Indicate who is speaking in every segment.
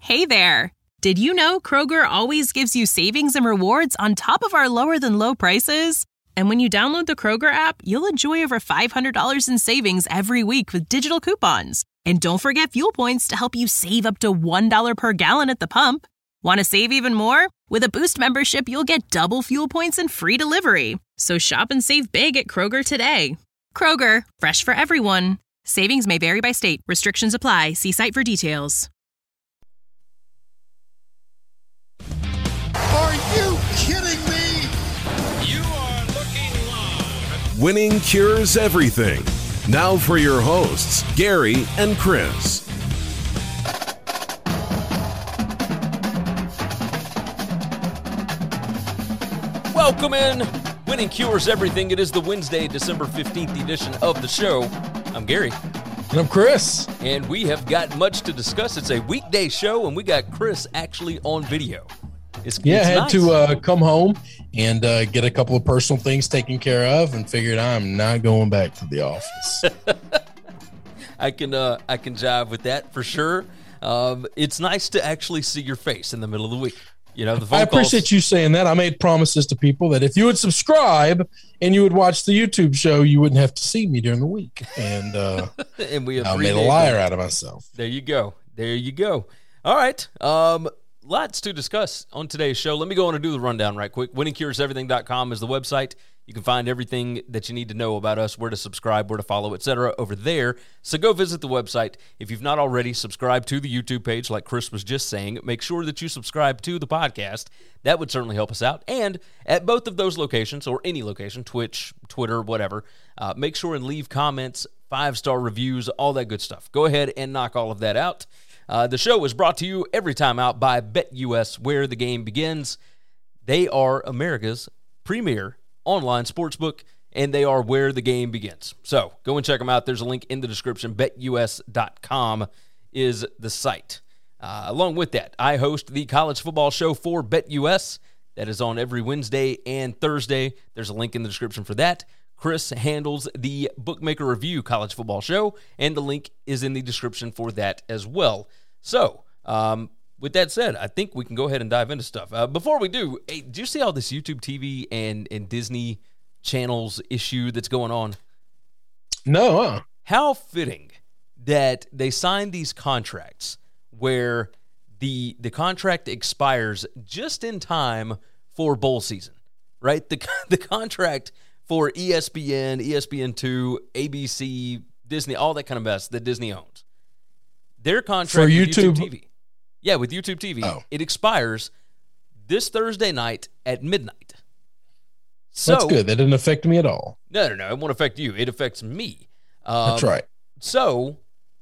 Speaker 1: Hey there! Did you know Kroger always gives you savings and rewards on top of our lower-than-low prices? And when you download the Kroger app, you'll enjoy over $500 in savings every week with digital coupons. And don't forget fuel points to help you save up to $1 per gallon at the pump. Want to save even more? With a Boost membership, you'll get double fuel points and free delivery. So shop and save big at Kroger today. Kroger, fresh for everyone. Savings may vary by state. Restrictions apply. See site for details.
Speaker 2: Are you kidding me?
Speaker 3: You are looking live.
Speaker 4: Winning cures everything. Now for your hosts, Gary and Chris.
Speaker 5: Welcome in. Winning cures everything. It is the Wednesday, December 15th edition of the show. I'm Gary.
Speaker 6: And I'm Chris.
Speaker 5: And we have got much to discuss. It's a weekday show, and we got Chris actually on video.
Speaker 6: I had to come home and get a couple of personal things taken care of and figured I'm not going back to the office.
Speaker 5: I can jive with that for sure. It's nice to actually see your face in the middle of the week. You know, the phone
Speaker 6: I appreciate you saying that. I made promises to people that if you would subscribe and you would watch the YouTube show, you wouldn't have to see me during the week. And,
Speaker 5: and we
Speaker 6: I made a liar out of myself.
Speaker 5: There you go. All right. Lots to discuss on today's show. Let me go on and do the rundown right quick. WinningCuresEverything.com is the website. You can find everything that you need to know about us, where to subscribe, where to follow, etc. over there. So go visit the website. If you've not already, subscribe to the YouTube page like Chris was just saying. Make sure that you subscribe to the podcast. That would certainly help us out. And at both of those locations, or any location, Twitch, Twitter, whatever, make sure and leave comments, 5-star reviews, all that good stuff. Go ahead and knock all of that out. The show is brought to you every time out by BetUS, where the game begins. They are America's premier online sportsbook, and they are where the game begins. So go and check them out. There's a link in the description. BetUS.com is the site. Along with that, I host the college football show for BetUS. That is on every Wednesday and Thursday. There's a link in the description for that. Chris handles the Bookmaker Review college football show, and the link is in the description for that as well. So, with that said, I think we can go ahead and dive into stuff. Before we do, hey, do you see all this YouTube TV and Disney channels issue that's going on?
Speaker 6: No.
Speaker 5: How fitting that they signed these contracts where the contract expires just in time for bowl season, right? The contract for ESPN, ESPN2, ABC, Disney, all that kind of mess that Disney owns. Their contract
Speaker 6: for
Speaker 5: with
Speaker 6: YouTube
Speaker 5: TV. Yeah, with YouTube TV, It expires this Thursday night at midnight. So,
Speaker 6: that's good. That didn't affect me at all.
Speaker 5: No. It won't affect you. It affects me.
Speaker 6: That's right.
Speaker 5: So,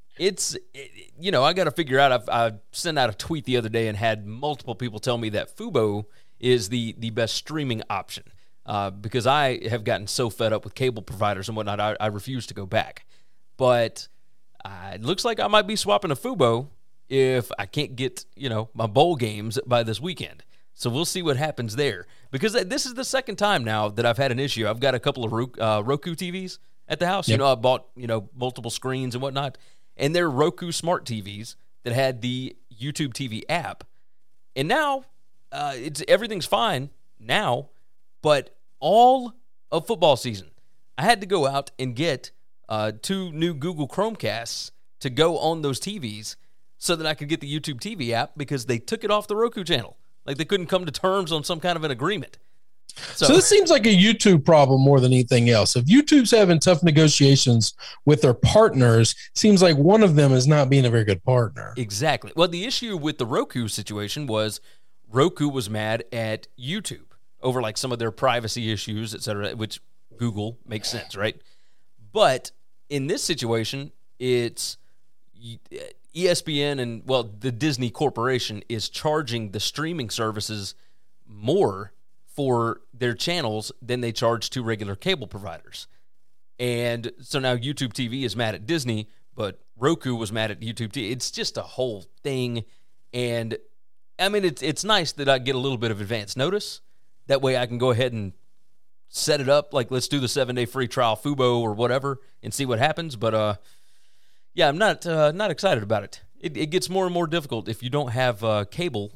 Speaker 5: I got to figure out. I sent out a tweet the other day and had multiple people tell me that Fubo is the best streaming option. Because I have gotten so fed up with cable providers and whatnot, I refuse to go back. But it looks like I might be swapping to Fubo if I can't get, my bowl games by this weekend. So we'll see what happens there. Because this is the second time now that I've had an issue. I've got a couple of Roku TVs at the house. Yep. I bought, multiple screens and whatnot. And they're Roku smart TVs that had the YouTube TV app. And now everything's fine now. But all of football season, I had to go out and get 2 new Google Chromecasts to go on those TVs so that I could get the YouTube TV app because they took it off the Roku channel. Like they couldn't come to terms on some kind of an agreement.
Speaker 6: So this seems like a YouTube problem more than anything else. If YouTube's having tough negotiations with their partners, seems like one of them is not being a very good partner.
Speaker 5: Exactly. Well, the issue with the Roku situation was Roku was mad at YouTube over like some of their privacy issues, et cetera, which Google makes sense, right? But in this situation, it's ESPN and, the Disney Corporation is charging the streaming services more for their channels than they charge to regular cable providers. And so now YouTube TV is mad at Disney, but Roku was mad at YouTube TV. It's just a whole thing. And, I mean, it's nice that I get a little bit of advance notice. That way I can go ahead and set it up. Like, let's do the 7-day free trial Fubo or whatever and see what happens. But, I'm not excited about it. it gets more and more difficult if you don't have cable.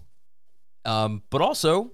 Speaker 5: But also,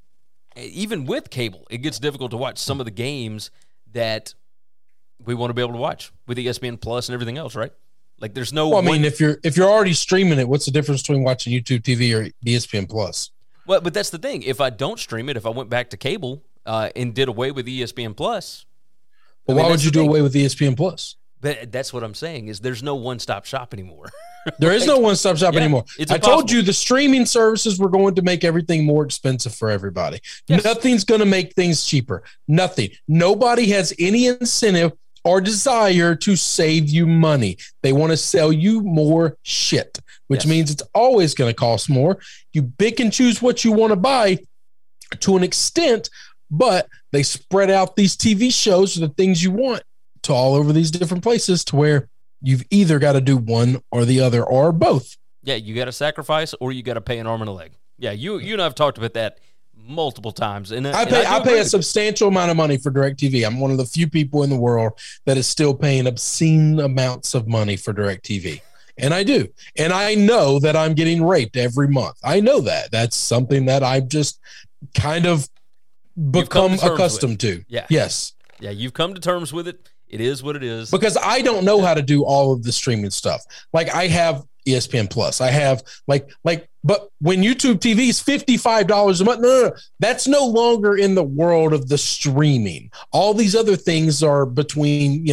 Speaker 5: even with cable, it gets difficult to watch some of the games that we want to be able to watch with ESPN Plus and everything else, right? Like, there's no.
Speaker 6: Well, I mean, if you're already streaming it, what's the difference between watching YouTube TV or ESPN Plus?
Speaker 5: Well, but that's the thing. If I don't stream it, if I went back to cable and did away with ESPN Plus,
Speaker 6: but why would you do away with ESPN Plus?
Speaker 5: But that's what I'm saying is there's no one-stop shop anymore.
Speaker 6: There is no one-stop shop anymore. I told you the streaming services were going to make everything more expensive for everybody. Yes. Nothing's going to make things cheaper. Nothing. Nobody has any incentive or desire to save you money. They want to sell you more shit, which means it's always going to cost more. You pick and choose what you want to buy to an extent, but they spread out these TV shows or the things you want to all over these different places to where you've either got to do one or the other or both.
Speaker 5: Yeah, you got to sacrifice or you got to pay an arm and a leg. Yeah, you and I have talked about that multiple times. And I
Speaker 6: pay a substantial amount of money for DirecTV. I'm one of the few people in the world that is still paying obscene amounts of money for DirecTV. And I do. And I know that I'm getting raped every month. I know that. That's something that I've just kind of become accustomed to.
Speaker 5: Yeah.
Speaker 6: Yes.
Speaker 5: Yeah, you've come to terms with it. It is what it is.
Speaker 6: Because I don't know how to do all of the streaming stuff. Like, I have ESPN Plus. I have but when YouTube TV is $55 a month, no, that's no longer in the world of the streaming. All these other things are between, $12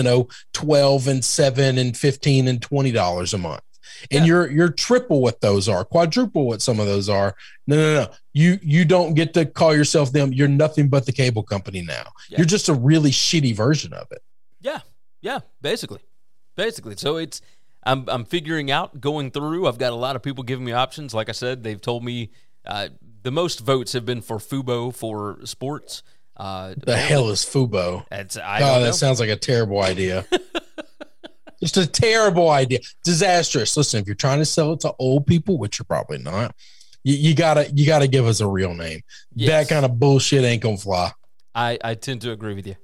Speaker 6: and $7 and $15 and $20 a month. And you're triple what those are, quadruple what some of those are. No. You don't get to call yourself them. You're nothing but the cable company now. Yeah. You're just a really shitty version of it.
Speaker 5: Yeah, basically. So I'm figuring out, going through. I've got a lot of people giving me options. Like I said, they've told me the most votes have been for Fubo for sports.
Speaker 6: The hell is Fubo? That sounds like a terrible idea. Just a terrible idea. Disastrous. Listen, if you're trying to sell it to old people, which you're probably not, you gotta give us a real name. Yes. That kind of bullshit ain't gonna fly.
Speaker 5: I tend to agree with you.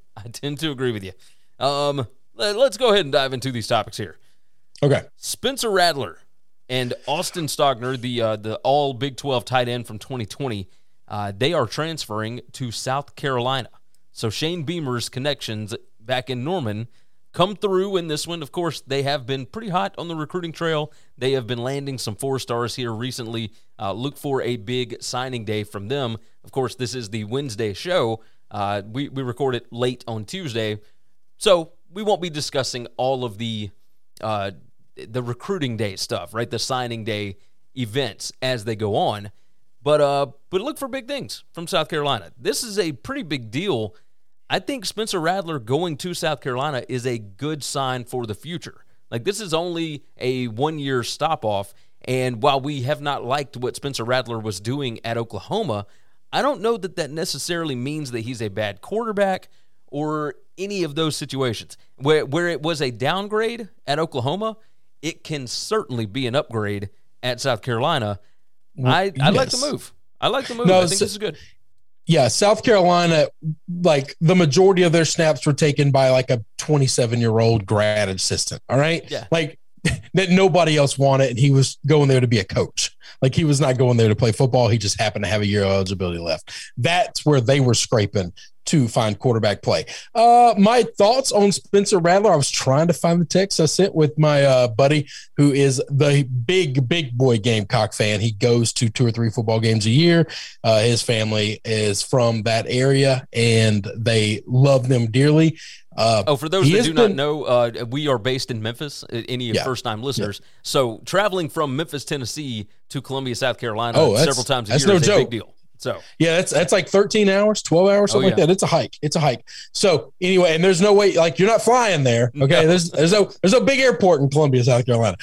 Speaker 5: Let's go ahead and dive into these topics here.
Speaker 6: Okay.
Speaker 5: Spencer Rattler and Austin Stogner, the all Big 12 tight end from 2020, they are transferring to South Carolina. So Shane Beamer's connections back in Norman come through in this one. Of course, they have been pretty hot on the recruiting trail. They have been landing some 4-stars here recently. Look for a big signing day from them. Of course, this is the Wednesday show. We record it late on Tuesday. So we won't be discussing all of the recruiting day stuff, right? The signing day events as they go on. But look for big things from South Carolina. This is a pretty big deal. I think Spencer Rattler going to South Carolina is a good sign for the future. Like, this is only a 1-year stop-off, and while we have not liked what Spencer Rattler was doing at Oklahoma, I don't know that necessarily means that he's a bad quarterback or any of those situations. Where it was a downgrade at Oklahoma, it can certainly be an upgrade at South Carolina. I like the move. I think this is good.
Speaker 6: Yeah, South Carolina, like, the majority of their snaps were taken by like a 27-year-old grad assistant, all right?
Speaker 5: Yeah.
Speaker 6: Like, that nobody else wanted, and he was going there to be a coach. Like, he was not going there to play football. He just happened to have a year of eligibility left. That's where they were scraping to find quarterback play. My thoughts on Spencer Rattler, I was trying to find the text I sent with my buddy who is the big boy Gamecock fan. He goes to 2 or 3 football games a year. His family is from that area, and they love them dearly.
Speaker 5: For those that do not know, we are based in Memphis, any first-time listeners. Yeah. So traveling from Memphis, Tennessee to Columbia, South Carolina several times a year is a big deal. So yeah, that's like 13 hours, 12 hours, something like that. It's a hike. So anyway, and there's no way, like, you're not flying there. Okay. No. There's no big airport in Columbia, South Carolina.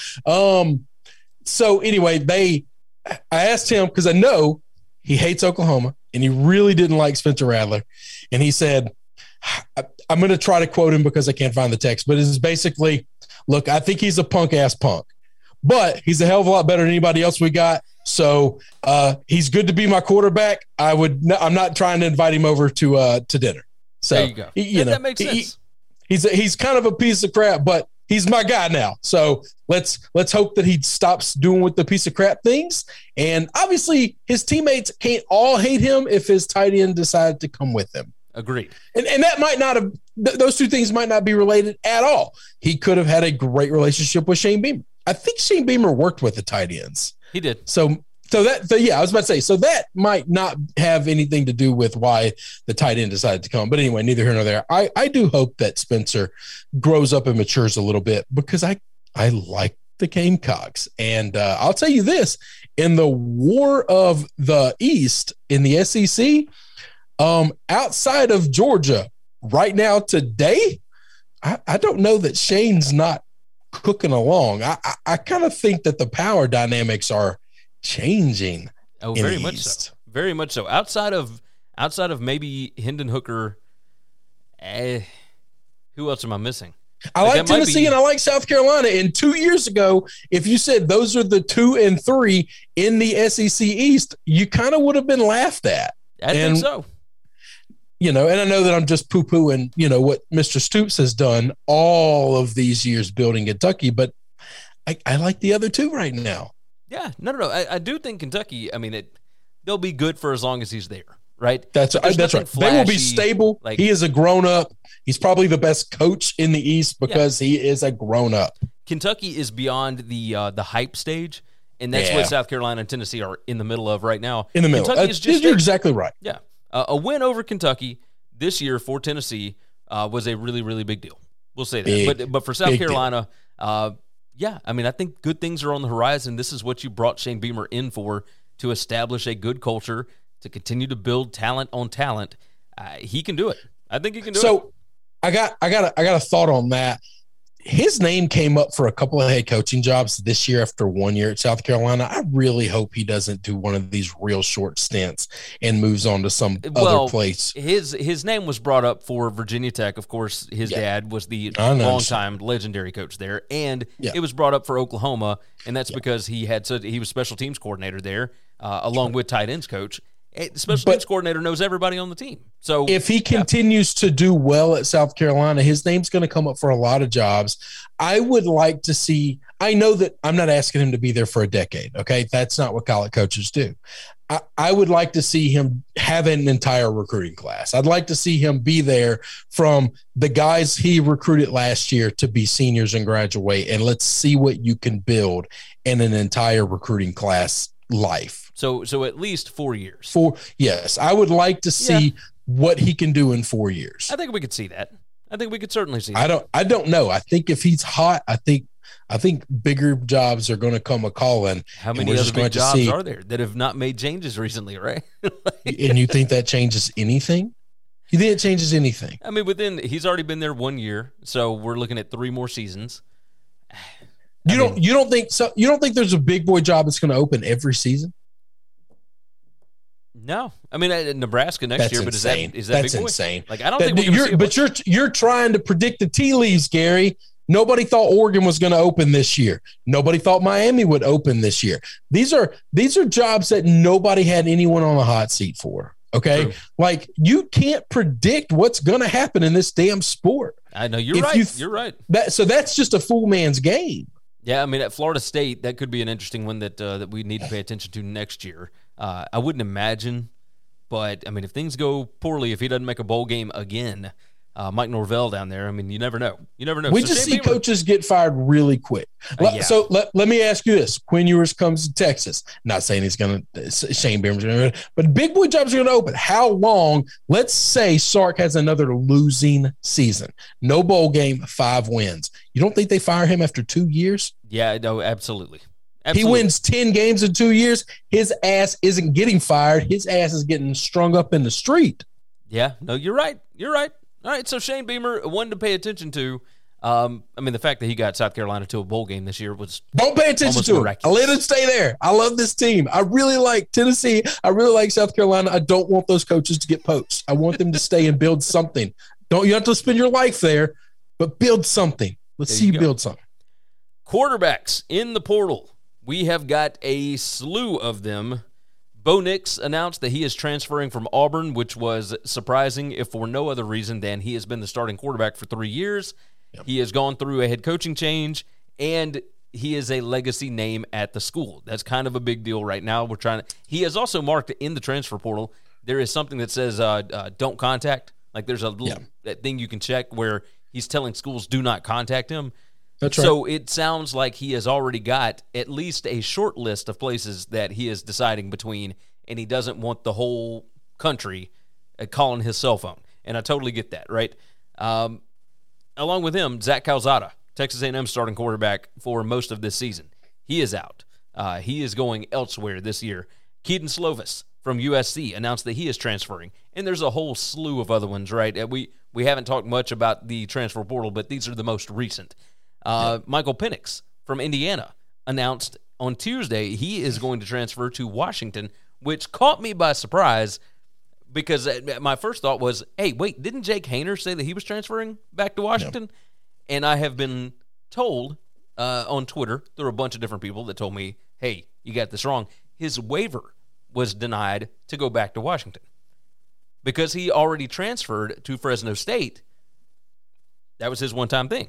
Speaker 5: So anyway, I asked him, because I know he hates Oklahoma and he really didn't like Spencer Rattler. And he said, I'm going to try to quote him because I can't find the text, but it's basically, look, I think he's a punk, but he's a hell of a lot better than anybody else we got. So he's good to be my quarterback. I'm not trying to invite him over to dinner. So there you go. That makes sense.
Speaker 6: He's kind of a piece of crap, but he's my guy now. So let's hope that he stops doing with the piece of crap things. And obviously his teammates can't all hate him if his tight end decided to come with him.
Speaker 5: Agreed.
Speaker 6: And that might not have those two things might not be related at all. He could have had a great relationship with Shane Beamer. I think Shane Beamer worked with the tight ends.
Speaker 5: He did.
Speaker 6: So yeah, I was about to say, so that might not have anything to do with why the tight end decided to come. But anyway, neither here nor there. I do hope that Spencer grows up and matures a little bit because I like the Gamecocks. And I'll tell you this, in the war of the East in the SEC, outside of Georgia right now today, I don't know that Shane's not cooking along. I kind of think that the power dynamics are changing.
Speaker 5: Oh, very much so. Very much so. Outside of maybe Hendon Hooker, who else am I missing?
Speaker 6: I like Tennessee and I like South Carolina. And 2 years ago, if you said those are the 2 and 3 in the SEC East, you kind of would have been laughed at.
Speaker 5: I think so.
Speaker 6: And I know that I'm just poo-pooing, what Mr. Stoops has done all of these years building Kentucky, but I like the other 2 right now.
Speaker 5: Yeah, no. I do think Kentucky, they'll be good for as long as he's there, right?
Speaker 6: That's right. Flashy, they will be stable. He is a grown-up. He's probably the best coach in the East because he is a grown-up.
Speaker 5: Kentucky is beyond the hype stage, and that's what South Carolina and Tennessee are in the middle of right now.
Speaker 6: In the middle. You're exactly right.
Speaker 5: Yeah. A win over Kentucky this year for Tennessee was a really, really big deal. We'll say that. But for South Carolina, I think good things are on the horizon. This is what you brought Shane Beamer in for, to establish a good culture, to continue to build talent on talent. He can do it. I think he can do it.
Speaker 6: So I got a thought on that. His name came up for a couple of head coaching jobs this year after 1 year at South Carolina. I really hope he doesn't do one of these real short stints and moves on to some other place.
Speaker 5: His name was brought up for Virginia Tech. Of course, his dad was the longtime legendary coach there. And it was brought up for Oklahoma, and that's because he was special teams coordinator there, along with tight ends coach. Special teams coordinator knows everybody on the team. So
Speaker 6: if he continues to do well at South Carolina, his name's going to come up for a lot of jobs. I would like to see – I know that I'm not asking him to be there for a decade, okay? That's not what college coaches do. I would like to see him have an entire recruiting class. I'd like to see him be there from the guys he recruited last year to be seniors and graduate, and let's see what you can build in an entire recruiting class life.
Speaker 5: So at least 4 years.
Speaker 6: Yes, I would like to see what he can do in 4 years.
Speaker 5: I think we could see that. I think we could certainly see that.
Speaker 6: I don't know. I think if he's hot, I think bigger jobs are going to come a-calling.
Speaker 5: How many other big jobs are there that have not made changes recently, right?
Speaker 6: And you think that changes anything? You think it changes anything?
Speaker 5: He's already been there 1 year, so we're looking at 3 more seasons.
Speaker 6: You don't think there's a big boy job that's going to open every season?
Speaker 5: No, Nebraska next year, but
Speaker 6: insane.
Speaker 5: is that
Speaker 6: that's
Speaker 5: big boy?
Speaker 6: Insane.
Speaker 5: I don't think we're going to see it.
Speaker 6: But you're trying to predict the tea leaves, Gary. Nobody thought Oregon was going to open this year. Nobody thought Miami would open this year. These are jobs that nobody had anyone on the hot seat for. Okay, true. You can't predict what's going to happen in this damn sport.
Speaker 5: I know you're right. You're right.
Speaker 6: So that's just a fool man's game.
Speaker 5: Yeah, at Florida State, that could be an interesting one that we need to pay attention to next year. I wouldn't imagine, but if things go poorly, if he doesn't make a bowl game again, Mike Norvell down there, you never know. You never know.
Speaker 6: We just see coaches get fired really quick. So let me ask you this. Quinn Ewers comes to Texas. Not saying he's going to – Shane Beamer's going to – but big boy jobs are going to open. How long – let's say Sark has another losing season. No bowl game, 5 wins. You don't think they fire him after 2 years? Yeah,
Speaker 5: no, absolutely.
Speaker 6: He wins 10 games in 2 years. His ass isn't getting fired. His ass is getting strung up in the street.
Speaker 5: Yeah, no, you're right. You're right. All right, so Shane Beamer, one to pay attention to. The fact that he got South Carolina to a bowl game this year was
Speaker 6: don't pay attention to him. I let him stay there. I love this team. I really like Tennessee. I really like South Carolina. I don't want those coaches to get poached. I want them to stay and build something. You have to spend your life there, but build something. Let's see you build something.
Speaker 5: Quarterbacks in the portal. We have got a slew of them. Bo Nix announced that he is transferring from Auburn, which was surprising if for no other reason than he has been the starting quarterback for 3 years.
Speaker 6: Yep.
Speaker 5: He has gone through a head coaching change, and he is a legacy name at the school. That's kind of a big deal right now. He has also marked in the transfer portal, there is something that says don't contact. Like there's a little thing you can check where he's telling schools do not contact him.
Speaker 6: That's right.
Speaker 5: So it sounds like he has already got at least a short list of places that he is deciding between, and he doesn't want the whole country calling his cell phone. And I totally get that, right? Along with him, Zach Calzada, Texas A&M starting quarterback for most of this season. He is out. He is going elsewhere this year. Keaton Slovis from USC announced that he is transferring. And there's a whole slew of other ones, right? We haven't talked much about the transfer portal, but these are the most recent. Michael Penix from Indiana announced on Tuesday he is going to transfer to Washington, which caught me by surprise because my first thought was, hey, wait, didn't Jake Haener say that he was transferring back to Washington? Yeah. And I have been told on Twitter, there were a bunch of different people that told me, hey, you got this wrong. His waiver was denied to go back to Washington because he already transferred to Fresno State. That was his one-time thing.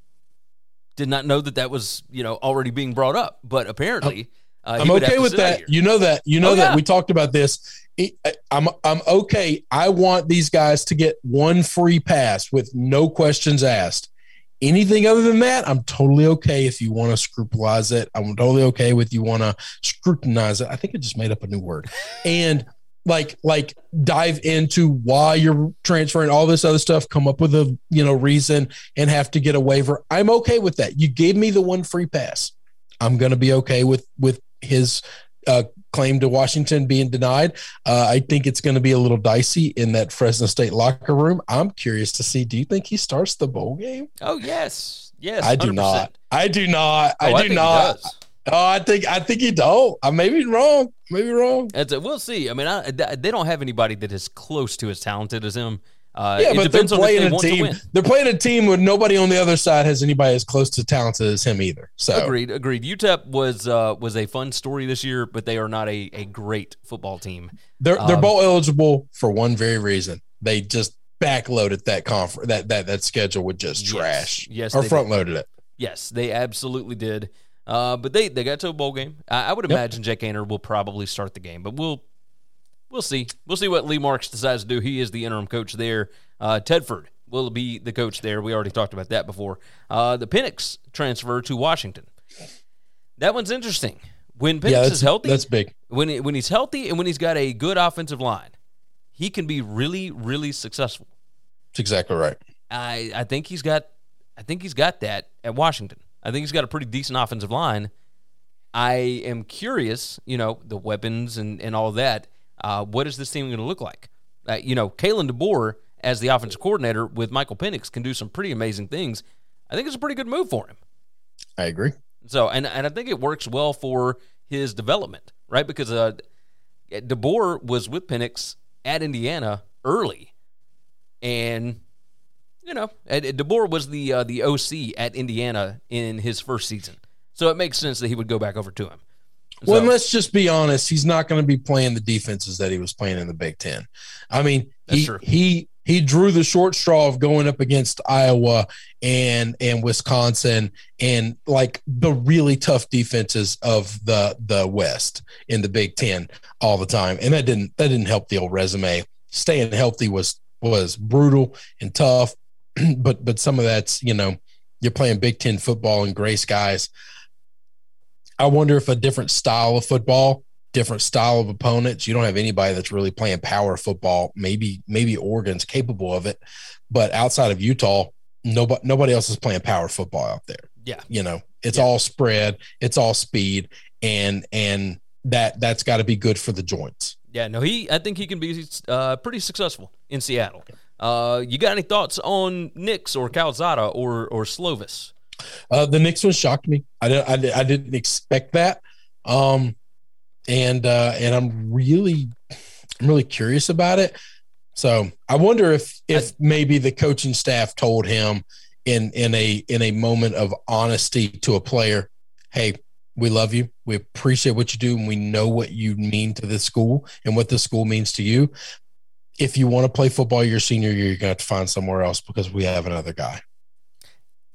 Speaker 5: Did not know that was, already being brought up, but apparently
Speaker 6: I'm okay with that. You know that we talked about this. I'm okay. I want these guys to get one free pass with no questions asked. Anything other than that, I'm totally okay if you want to scrupularize it. I'm totally okay with you want to scrutinize it. I think I just made up a new word. And like dive into why you're transferring, all this other stuff, come up with a reason and have to get a waiver. I'm okay with that. You gave me the one free pass. I'm going to be okay with his claim to Washington being denied. I think it's going to be a little dicey in that Fresno State locker room. I'm curious to see, do you think he starts the bowl game?
Speaker 5: Oh, yes. Yes.
Speaker 6: I
Speaker 5: 100%.
Speaker 6: do not. I do not.
Speaker 5: Oh,
Speaker 6: I do not. Oh, I think he don't. I may be wrong.
Speaker 5: We'll see. I mean, they don't have anybody that is close to as talented as him.
Speaker 6: But they're playing a team. They're playing a team where nobody on the other side has anybody as close to talented as him either. So
Speaker 5: agreed. UTEP was a fun story this year, but they are not a great football team.
Speaker 6: They're bowl eligible for one very reason. They just backloaded that conference that schedule with just trash.
Speaker 5: Yes,
Speaker 6: or front loaded it.
Speaker 5: Yes, they absolutely did. But they got to a bowl game. I would imagine Jake Haener will probably start the game, but we'll see. We'll see what Lee Marks decides to do. He is the interim coach there. Tedford will be the coach there. We already talked about that before. The Penix transfer to Washington. That one's interesting. When Penix is healthy,
Speaker 6: that's big.
Speaker 5: When he's healthy and when he's got a good offensive line, he can be really, really successful.
Speaker 6: That's exactly right.
Speaker 5: I think he's got that at Washington. I think he's got a pretty decent offensive line. I am curious, the weapons and all that. What is this team going to look like? Kalen DeBoer as the offensive coordinator with Michael Penix can do some pretty amazing things. I think it's a pretty good move for him.
Speaker 6: I agree.
Speaker 5: So, and I think it works well for his development, right? Because DeBoer was with Penix at Indiana early, and DeBoer was the OC at Indiana in his first season, so it makes sense that he would go back over to him.
Speaker 6: Well, and let's just be honest. He's not going to be playing the defenses that he was playing in the Big Ten. I mean, he drew the short straw of going up against Iowa and Wisconsin and like the really tough defenses of the West in the Big Ten all the time, and that didn't help the old resume. Staying healthy was brutal and tough, but some of that's you're playing Big Ten football in gray skies. I wonder if a different style of football, different style of opponents, you don't have anybody that's really playing power football. Maybe Oregon's capable of it, but outside of Utah, nobody else is playing power football out there.
Speaker 5: Yeah.
Speaker 6: It's all spread, it's all speed, and that's got to be good for the joints.
Speaker 5: Yeah, no, I think he can be pretty successful in Seattle. You got any thoughts on Nix or Calzada or Slovis?
Speaker 6: The Nix one shocked me. I didn't expect that. And I'm really curious about it. So I wonder if maybe the coaching staff told him in a moment of honesty to a player, hey, we love you. We appreciate what you do. And we know what you mean to this school and what this school means to you. If you want to play football your senior year, you're going to have to find somewhere else because we have another guy.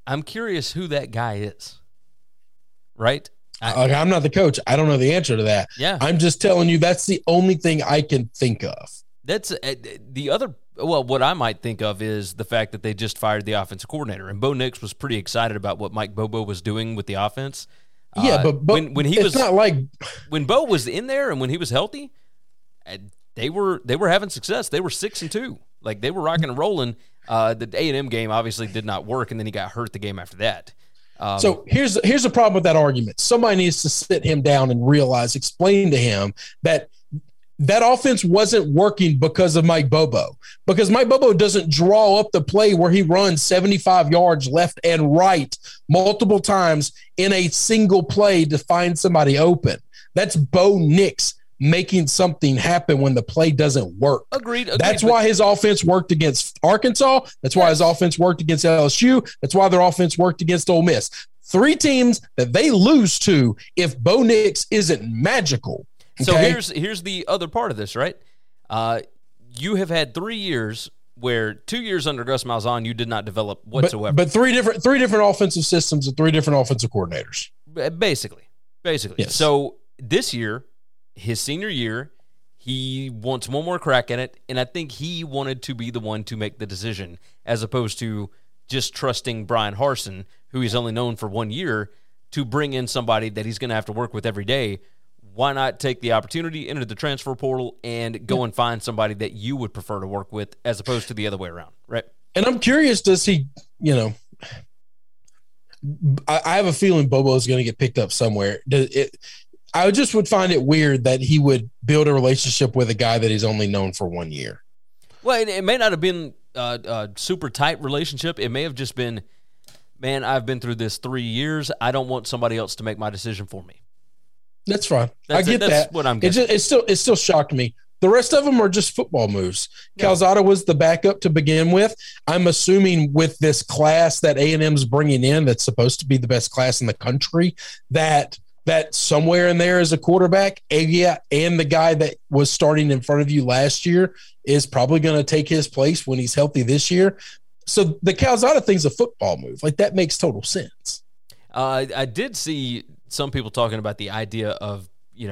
Speaker 5: I'm curious who that guy is. Right?
Speaker 6: I'm not the coach. I don't know the answer to that.
Speaker 5: Yeah.
Speaker 6: I'm just telling you that's the only thing I can think of.
Speaker 5: That's the other. Well, what I might think of is the fact that they just fired the offensive coordinator, and Bo Nix was pretty excited about what Mike Bobo was doing with the offense.
Speaker 6: Yeah, but
Speaker 5: when he was
Speaker 6: not like
Speaker 5: when Bo was in there and when he was healthy, they were having success. They were 6-2, like they were rocking and rolling. The A&M game obviously did not work, and then he got hurt the game after that.
Speaker 6: So here's the problem with that argument. Somebody needs to sit him down and explain to him that offense wasn't working because of Mike Bobo. Because Mike Bobo doesn't draw up the play where he runs 75 yards left and right multiple times in a single play to find somebody open. That's Bo Nix making something happen when the play doesn't work.
Speaker 5: Agreed.
Speaker 6: That's why his offense worked against Arkansas. That's why his offense worked against LSU. That's why their offense worked against Ole Miss. 3 teams that they lose to if Bo Nix isn't magical. Okay?
Speaker 5: So here's the other part of this, right? You have had 3 years where 2 years under Gus Malzahn you did not develop whatsoever.
Speaker 6: But three different offensive systems and 3 different offensive coordinators.
Speaker 5: Basically.
Speaker 6: Yes.
Speaker 5: So this year, his senior year, he wants one more crack at it, and I think he wanted to be the one to make the decision as opposed to just trusting Brian Harsin, who he's only known for 1 year, to bring in somebody that he's going to have to work with every day. Why not take the opportunity, enter the transfer portal, and go and find somebody that you would prefer to work with as opposed to the other way around, right?
Speaker 6: And I'm curious, does he, I have a feeling Bobo is going to get picked up somewhere. I just would find it weird that he would build a relationship with a guy that he's only known for 1 year.
Speaker 5: Well, it may not have been a super tight relationship. It may have just been, man, I've been through this 3 years. I don't want somebody else to make my decision for me.
Speaker 6: That's fine. I get that.
Speaker 5: That's what I'm getting.
Speaker 6: It still shocked me. The rest of them are just football moves. Yeah. Calzada was the backup to begin with. I'm assuming with this class that A&M's bringing in that's supposed to be the best class in the country, that somewhere in there is a quarterback. And the guy that was starting in front of you last year is probably going to take his place when he's healthy this year. So the Calzada thing's a football move. Like, that makes total sense.
Speaker 5: I did see some people talking about the idea of,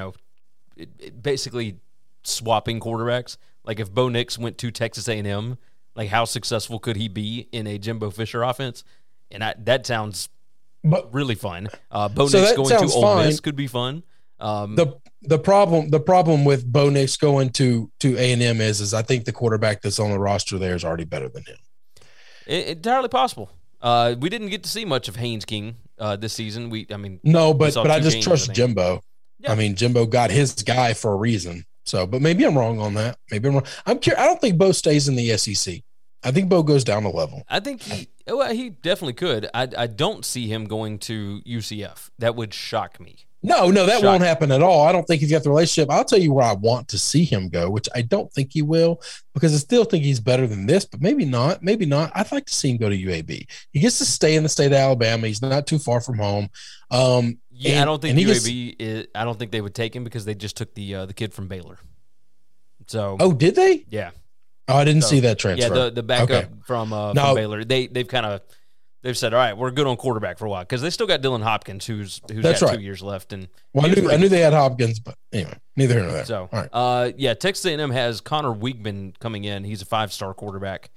Speaker 5: basically swapping quarterbacks. Like if Bo Nix went to Texas A&M, like how successful could he be in a Jimbo Fisher offense? And that sounds really fun. Bo Nix going to Ole Miss could be fun.
Speaker 6: The problem with Bo Nix going to A&M is I think the quarterback that's on the roster there is already better than him.
Speaker 5: Entirely possible. We didn't get to see much of Haynes King this season.
Speaker 6: But I just trust Jimbo. Yeah. I mean, Jimbo got his guy for a reason. So, but maybe I'm wrong on that. Maybe I'm wrong. I'm curious. I don't think Bo stays in the SEC. I think Bo goes down a level.
Speaker 5: I think he definitely could. I don't see him going to UCF. That would shock me.
Speaker 6: No, that won't happen at all. I don't think he's got the relationship. I'll tell you where I want to see him go, which I don't think he will, because I still think he's better than this, but maybe not. Maybe not. I'd like to see him go to UAB. He gets to stay in the state of Alabama. He's not too far from home.
Speaker 5: I don't think UAB I don't think they would take him because they just took the kid from Baylor. So.
Speaker 6: Oh, did they?
Speaker 5: Yeah.
Speaker 6: Oh, I didn't see that transfer.
Speaker 5: Yeah, the backup from Baylor. They've said, all right, we're good on quarterback for a while because they still got Dylan Hopkins, who's got 2 years left. And
Speaker 6: I knew they had Hopkins, but anyway, neither here nor there.
Speaker 5: So,
Speaker 6: all right.
Speaker 5: Texas A&M has Connor Weigman coming in. He's a 5-star quarterback.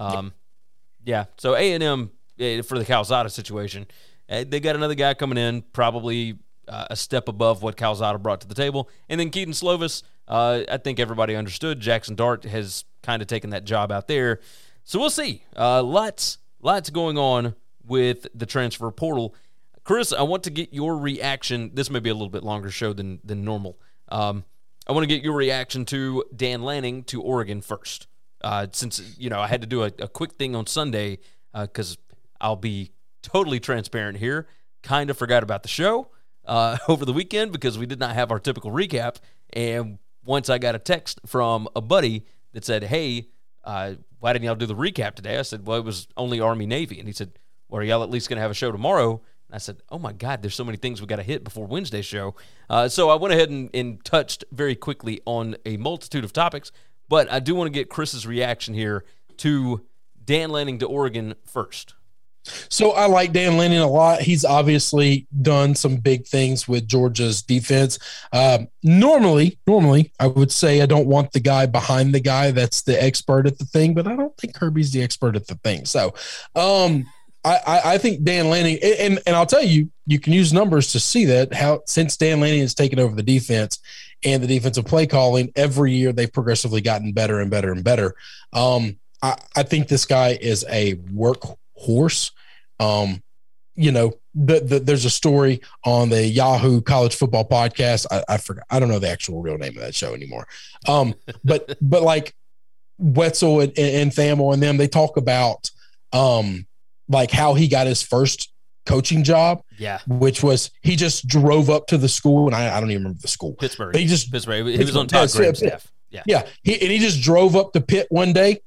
Speaker 5: So A&M for the Calzada situation, they got another guy coming in, probably a step above what Calzada brought to the table, and then Keaton Slovis. I think everybody understood Jackson Dart has kind of taken that job out there, so we'll see. Lots going on with the transfer portal. Chris, I want to get your reaction. This may be a little bit longer show than normal. I want to get your reaction to Dan Lanning to Oregon first. Since, I had to do a quick thing on Sunday because I'll be totally transparent here. Kind of forgot about the show over the weekend because we did not have our typical recap. And once I got a text from a buddy that said, hey, why didn't y'all do the recap today? I said, well, it was only Army-Navy. And he said, well, are y'all at least going to have a show tomorrow? And I said, oh, my God, there's so many things we got to hit before Wednesday's show. So I went ahead and touched very quickly on a multitude of topics. But I do want to get Chris's reaction here to Dan Lanning to Oregon first.
Speaker 6: So I like Dan Lanning a lot. He's obviously done some big things with Georgia's defense. Normally, I would say I don't want the guy behind the guy that's the expert at the thing, but I don't think Kirby's the expert at the thing. So I think Dan Lanning, and I'll tell you, you can use numbers to see that how since Dan Lanning has taken over the defense and the defensive play calling, every year they've progressively gotten better and better and better. I think this guy is a workhorse. There's a story on the Yahoo College Football Podcast. I forgot. I don't know the actual real name of that show anymore. But like Wetzel and Thamel and them, they talk about like how he got his first coaching job. Yeah, which was he just drove up to the school, and I don't even remember the school.
Speaker 5: Pittsburgh.
Speaker 6: He
Speaker 5: was on Todd Graham's staff.
Speaker 6: Yeah. He just drove up to Pitt one day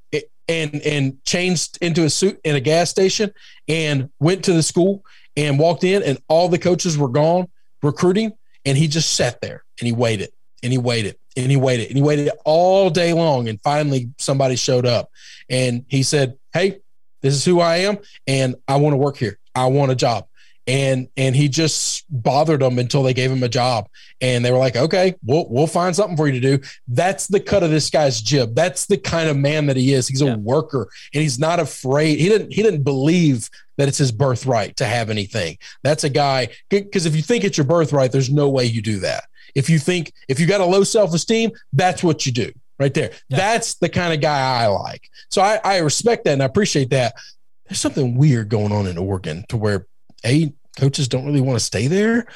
Speaker 6: and changed into a suit in a gas station and went to the school and walked in, and all the coaches were gone recruiting, and he just sat there and he waited and he waited and he waited and he waited all day long, and finally somebody showed up and he said, "Hey, this is who I am, and I want to work here. I want a job." And he just bothered them until they gave him a job, and they were like, "Okay, we'll find something for you to do." That's the cut of this guy's jib. That's the kind of man that he is. He's a worker, and he's not afraid. He didn't believe that it's his birthright to have anything. That's a guy, because if you think it's your birthright, there's no way you do that. If you got a low self-esteem, that's what you do right there. Yeah. That's the kind of guy I like. So I respect that and I appreciate that. There's something weird going on in Oregon to where coaches don't really want to stay there.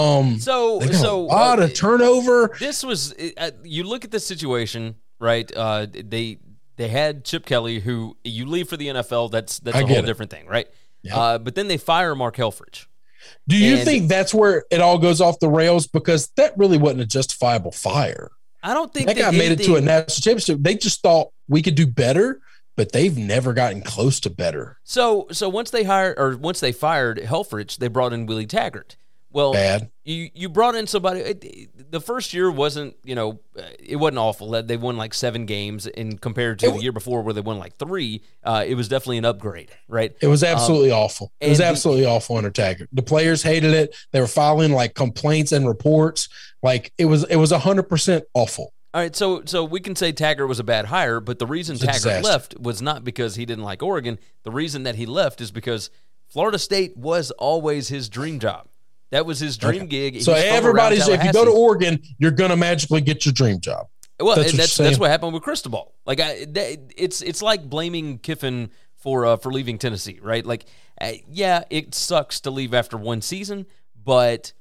Speaker 5: So
Speaker 6: a lot of turnover.
Speaker 5: This was you look at the situation, right? They had Chip Kelly, who you leave for the NFL. That's a whole different thing, right? Yeah. But then they fire Mark Helfrich.
Speaker 6: Do you think that's where it all goes off the rails? Because that really wasn't a justifiable fire.
Speaker 5: I don't think
Speaker 6: that guy made it to a national championship. They just thought we could do better, but they've never gotten close to better.
Speaker 5: So once they fired Helfrich, they brought in Willie Taggart. Well,
Speaker 6: bad.
Speaker 5: You brought in somebody. The first year wasn't, it wasn't awful. They won like 7 games, and compared to the year before where they won like 3, it was definitely an upgrade, right?
Speaker 6: It was absolutely awful. It was absolutely awful under Taggart. The players hated it. They were filing like complaints and reports. Like it was 100% awful.
Speaker 5: All right, so we can say Taggart was a bad hire, but the reason Taggart left was not because he didn't like Oregon. The reason that he left is because Florida State was always his dream job. That was his dream gig.
Speaker 6: So everybody's, if you go to Oregon, you're going to magically get your dream job.
Speaker 5: Well, that's what happened with Cristobal. Like it's like blaming Kiffin for leaving Tennessee, right? Like, yeah, it sucks to leave after one season, but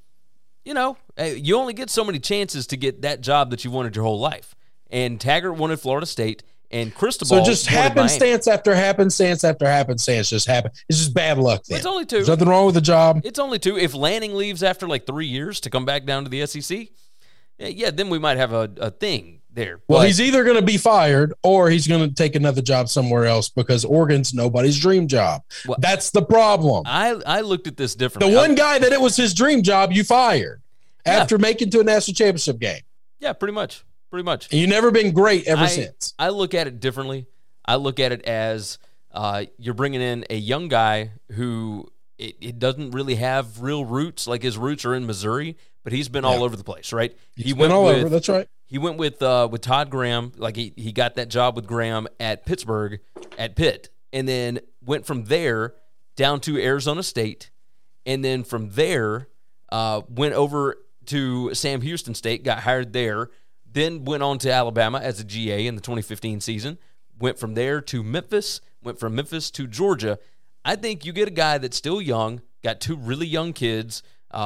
Speaker 5: you only get so many chances to get that job that you wanted your whole life. And Taggart wanted Florida State, and Cristobal.
Speaker 6: So just happenstance after happenstance after happenstance just happened. It's just bad luck. Then.
Speaker 5: It's only 2.
Speaker 6: There's nothing wrong with the job.
Speaker 5: It's only 2. If Lanning leaves after like 3 years to come back down to the SEC, yeah, then we might have a thing there.
Speaker 6: Well, he's either going to be fired or he's going to take another job somewhere else because Oregon's nobody's dream job. Well, that's the problem.
Speaker 5: I looked at this differently.
Speaker 6: The one guy that it was his dream job, you fired after making to a national championship game.
Speaker 5: Yeah, pretty much. Pretty much.
Speaker 6: And you've never been great ever since.
Speaker 5: I look at it differently. I look at it as you're bringing in a young guy who it doesn't really have real roots. Like his roots are in Missouri, but he's been all over the place, right?
Speaker 6: He's been all over. That's right.
Speaker 5: He went with Todd Graham. Like he got that job with Graham at Pittsburgh, at Pitt, and then went from there down to Arizona State, and then from there went over to Sam Houston State, got hired there. Then went on to Alabama as a GA in the 2015 season. Went from there to Memphis. Went from Memphis to Georgia. I think you get a guy that's still young, got 2 really young kids.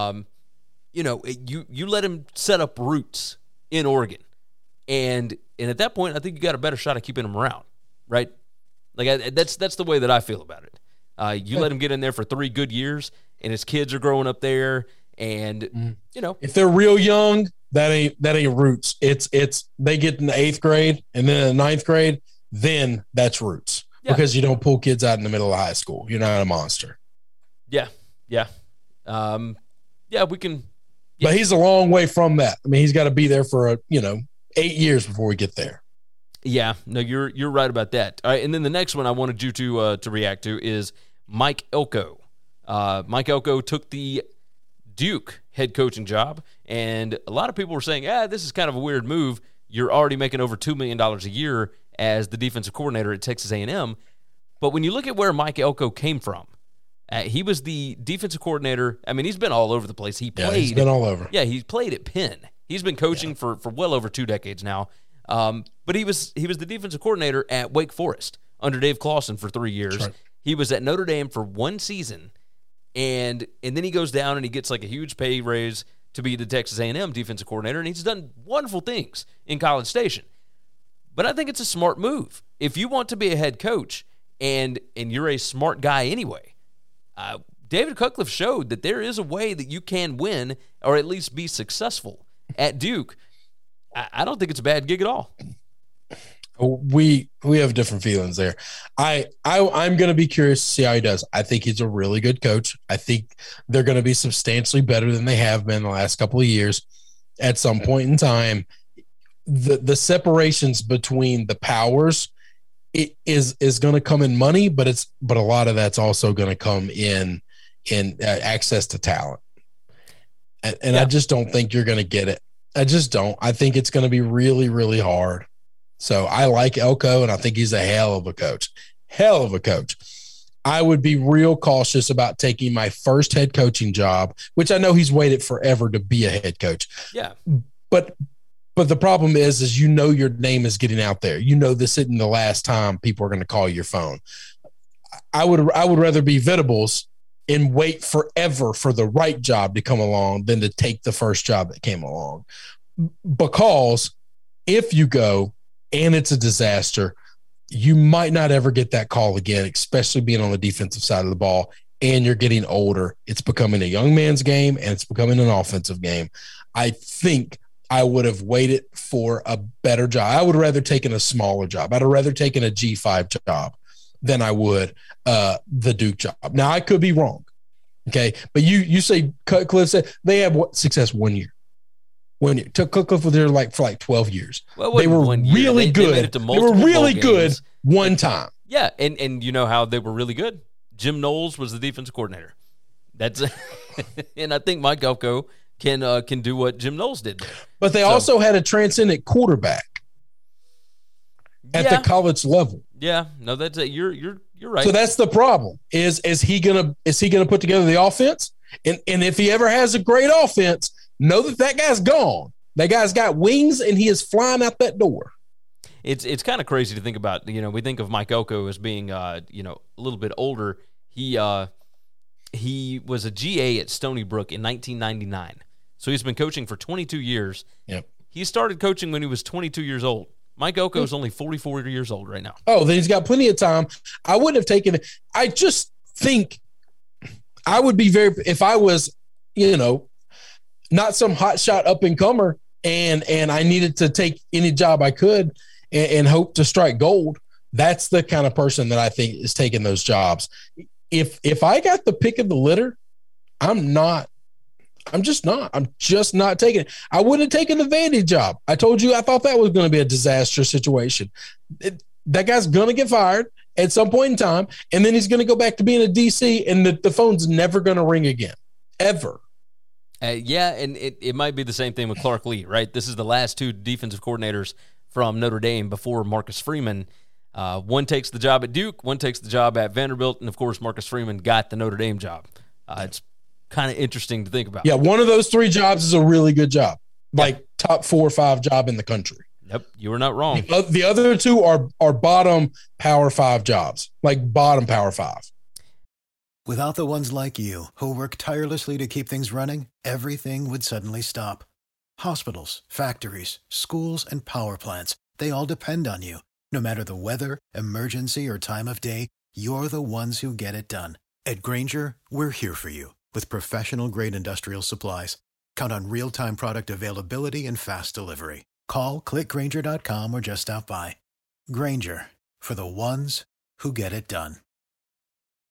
Speaker 5: You let him set up roots in Oregon, and at that point, I think you got a better shot at keeping him around, right? Like that's the way that I feel about it. You let him get in there for 3 good years, and his kids are growing up there, and
Speaker 6: if they're real young. That ain't roots. It's they get in the 8th grade and then in the 9th grade, then that's roots because you don't pull kids out in the middle of high school. You're not a monster.
Speaker 5: Yeah. We can. Yeah.
Speaker 6: But he's a long way from that. I mean, he's got to be there for 8 years before we get there.
Speaker 5: Yeah, no, you're right about that. All right, and then the next one I wanted you to react to is Mike Elko. Mike Elko took the Duke head coaching job, and a lot of people were saying, this is kind of a weird move. You're already making over $2 million a year as the defensive coordinator at Texas A&M. But when you look at where Mike Elko came from, he was the defensive coordinator. I mean, he's been all over the place. He's
Speaker 6: been all over.
Speaker 5: Yeah, he's played at Penn. He's been coaching for well over 2 decades now. But he was the defensive coordinator at Wake Forest under Dave Clawson for 3 years. Right. He was at Notre Dame for 1 season, and then he goes down and he gets like a huge pay raise to be the Texas A&M defensive coordinator, and he's done wonderful things in College Station. But I think it's a smart move. If you want to be a head coach and you're a smart guy anyway, David Cutcliffe showed that there is a way that you can win or at least be successful at Duke. I don't think it's a bad gig at all.
Speaker 6: We have different feelings there. I'm going to be curious to see how he does. I think he's a really good coach. I think they're going to be substantially better than they have been the last couple of years. At some point in time, the separations between the powers is going to come in money, but a lot of that's also going to come in access to talent. And I just don't think you're going to get it. I just don't. I think it's going to be really, really hard. So I like Elko, and I think he's a hell of a coach. Hell of a coach. I would be real cautious about taking my first head coaching job, which I know he's waited forever to be a head coach.
Speaker 5: Yeah.
Speaker 6: But the problem is your name is getting out there. This isn't the last time people are going to call your phone. I would rather be Venables and wait forever for the right job to come along than to take the first job that came along. Because if you go and it's a disaster, you might not ever get that call again, especially being on the defensive side of the ball, and you're getting older. It's becoming a young man's game, and it's becoming an offensive game. I think I would have waited for a better job. I would have rather taken a smaller job. I'd have rather taken a G5 job than I would the Duke job. Now, I could be wrong, okay? But you say Cutcliffe said they have success 1 year. Cutcliffe was there for 12 years.
Speaker 5: Well,
Speaker 6: they were really good. They were really good one time.
Speaker 5: Yeah, and you know how they were really good? Jim Knowles was the defensive coordinator. That's and I think Mike Elko can do what Jim Knowles did.
Speaker 6: But they also had a transcendent quarterback at the college level.
Speaker 5: Yeah, no, that's it. You're right.
Speaker 6: So that's the problem. Is he gonna put together the offense? And if he ever has a great offense, know that guy's gone. That guy's got wings, and he is flying out that door.
Speaker 5: It's kind of crazy to think about. We think of Mike Elko as being a little bit older. He was a GA at Stony Brook in 1999. So he's been coaching for 22 years.
Speaker 6: Yep.
Speaker 5: He started coaching when he was 22 years old. Mike Elko is only 44 years old right now.
Speaker 6: Oh, then he's got plenty of time. I wouldn't have taken it. I just think I would be if I was, not some hotshot up-and-comer and I needed to take any job I could and hope to strike gold, that's the kind of person that I think is taking those jobs. If I got the pick of the litter, I'm just not taking it. I wouldn't have taken the Vandy job. I told you I thought that was going to be a disastrous situation. That guy's going to get fired at some point in time, and then he's going to go back to being a DC, and the phone's never going to ring again, ever.
Speaker 5: Yeah, and it might be the same thing with Clark Lee, right? This is the last 2 defensive coordinators from Notre Dame before Marcus Freeman. One takes the job at Duke, one takes the job at Vanderbilt, and, of course, Marcus Freeman got the Notre Dame job. It's kind of interesting to think about.
Speaker 6: Yeah, one of those 3 jobs is a really good job, top 4 or 5 job in the country.
Speaker 5: Yep, you were not wrong.
Speaker 6: The other 2 are bottom Power 5 jobs, bottom Power 5.
Speaker 7: Without the ones like you, who work tirelessly to keep things running, everything would suddenly stop. Hospitals, factories, schools, and power plants, they all depend on you. No matter the weather, emergency, or time of day, you're the ones who get it done. At Grainger, we're here for you with professional-grade industrial supplies. Count on real-time product availability and fast delivery. Call, clickgrainger.com, or just stop by. Grainger, for the ones who get it done.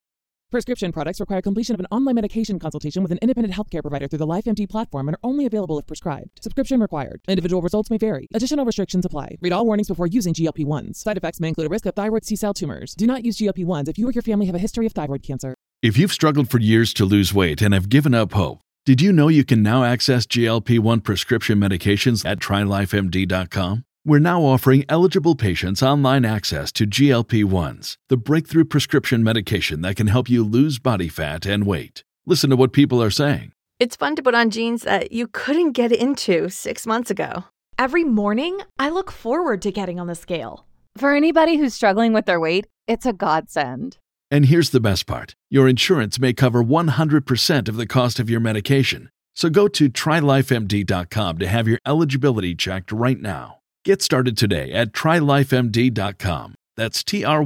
Speaker 8: Prescription products require completion of an online medication consultation with an independent healthcare provider through the LifeMD platform and are only available if prescribed. Subscription required. Individual results may vary. Additional restrictions apply. Read all warnings before using GLP-1s. Side effects may include a risk of thyroid C-cell tumors. Do not use GLP-1s if you or your family have a history of thyroid cancer.
Speaker 9: If you've struggled for years to lose weight and have given up hope, did you know you can now access GLP-1 prescription medications at TryLifeMD.com? We're now offering eligible patients online access to GLP-1s, the breakthrough prescription medication that can help you lose body fat and weight. Listen to what people are saying.
Speaker 10: It's fun to put on jeans that you couldn't get into 6 months ago.
Speaker 11: Every morning, I look forward to getting on the scale.
Speaker 12: For anybody who's struggling with their weight, it's a godsend.
Speaker 9: And here's the best part. Your insurance may cover 100% of the cost of your medication. So go to TryLifeMD.com to have your eligibility checked right now. Get started today at TryLifeMD.com. That's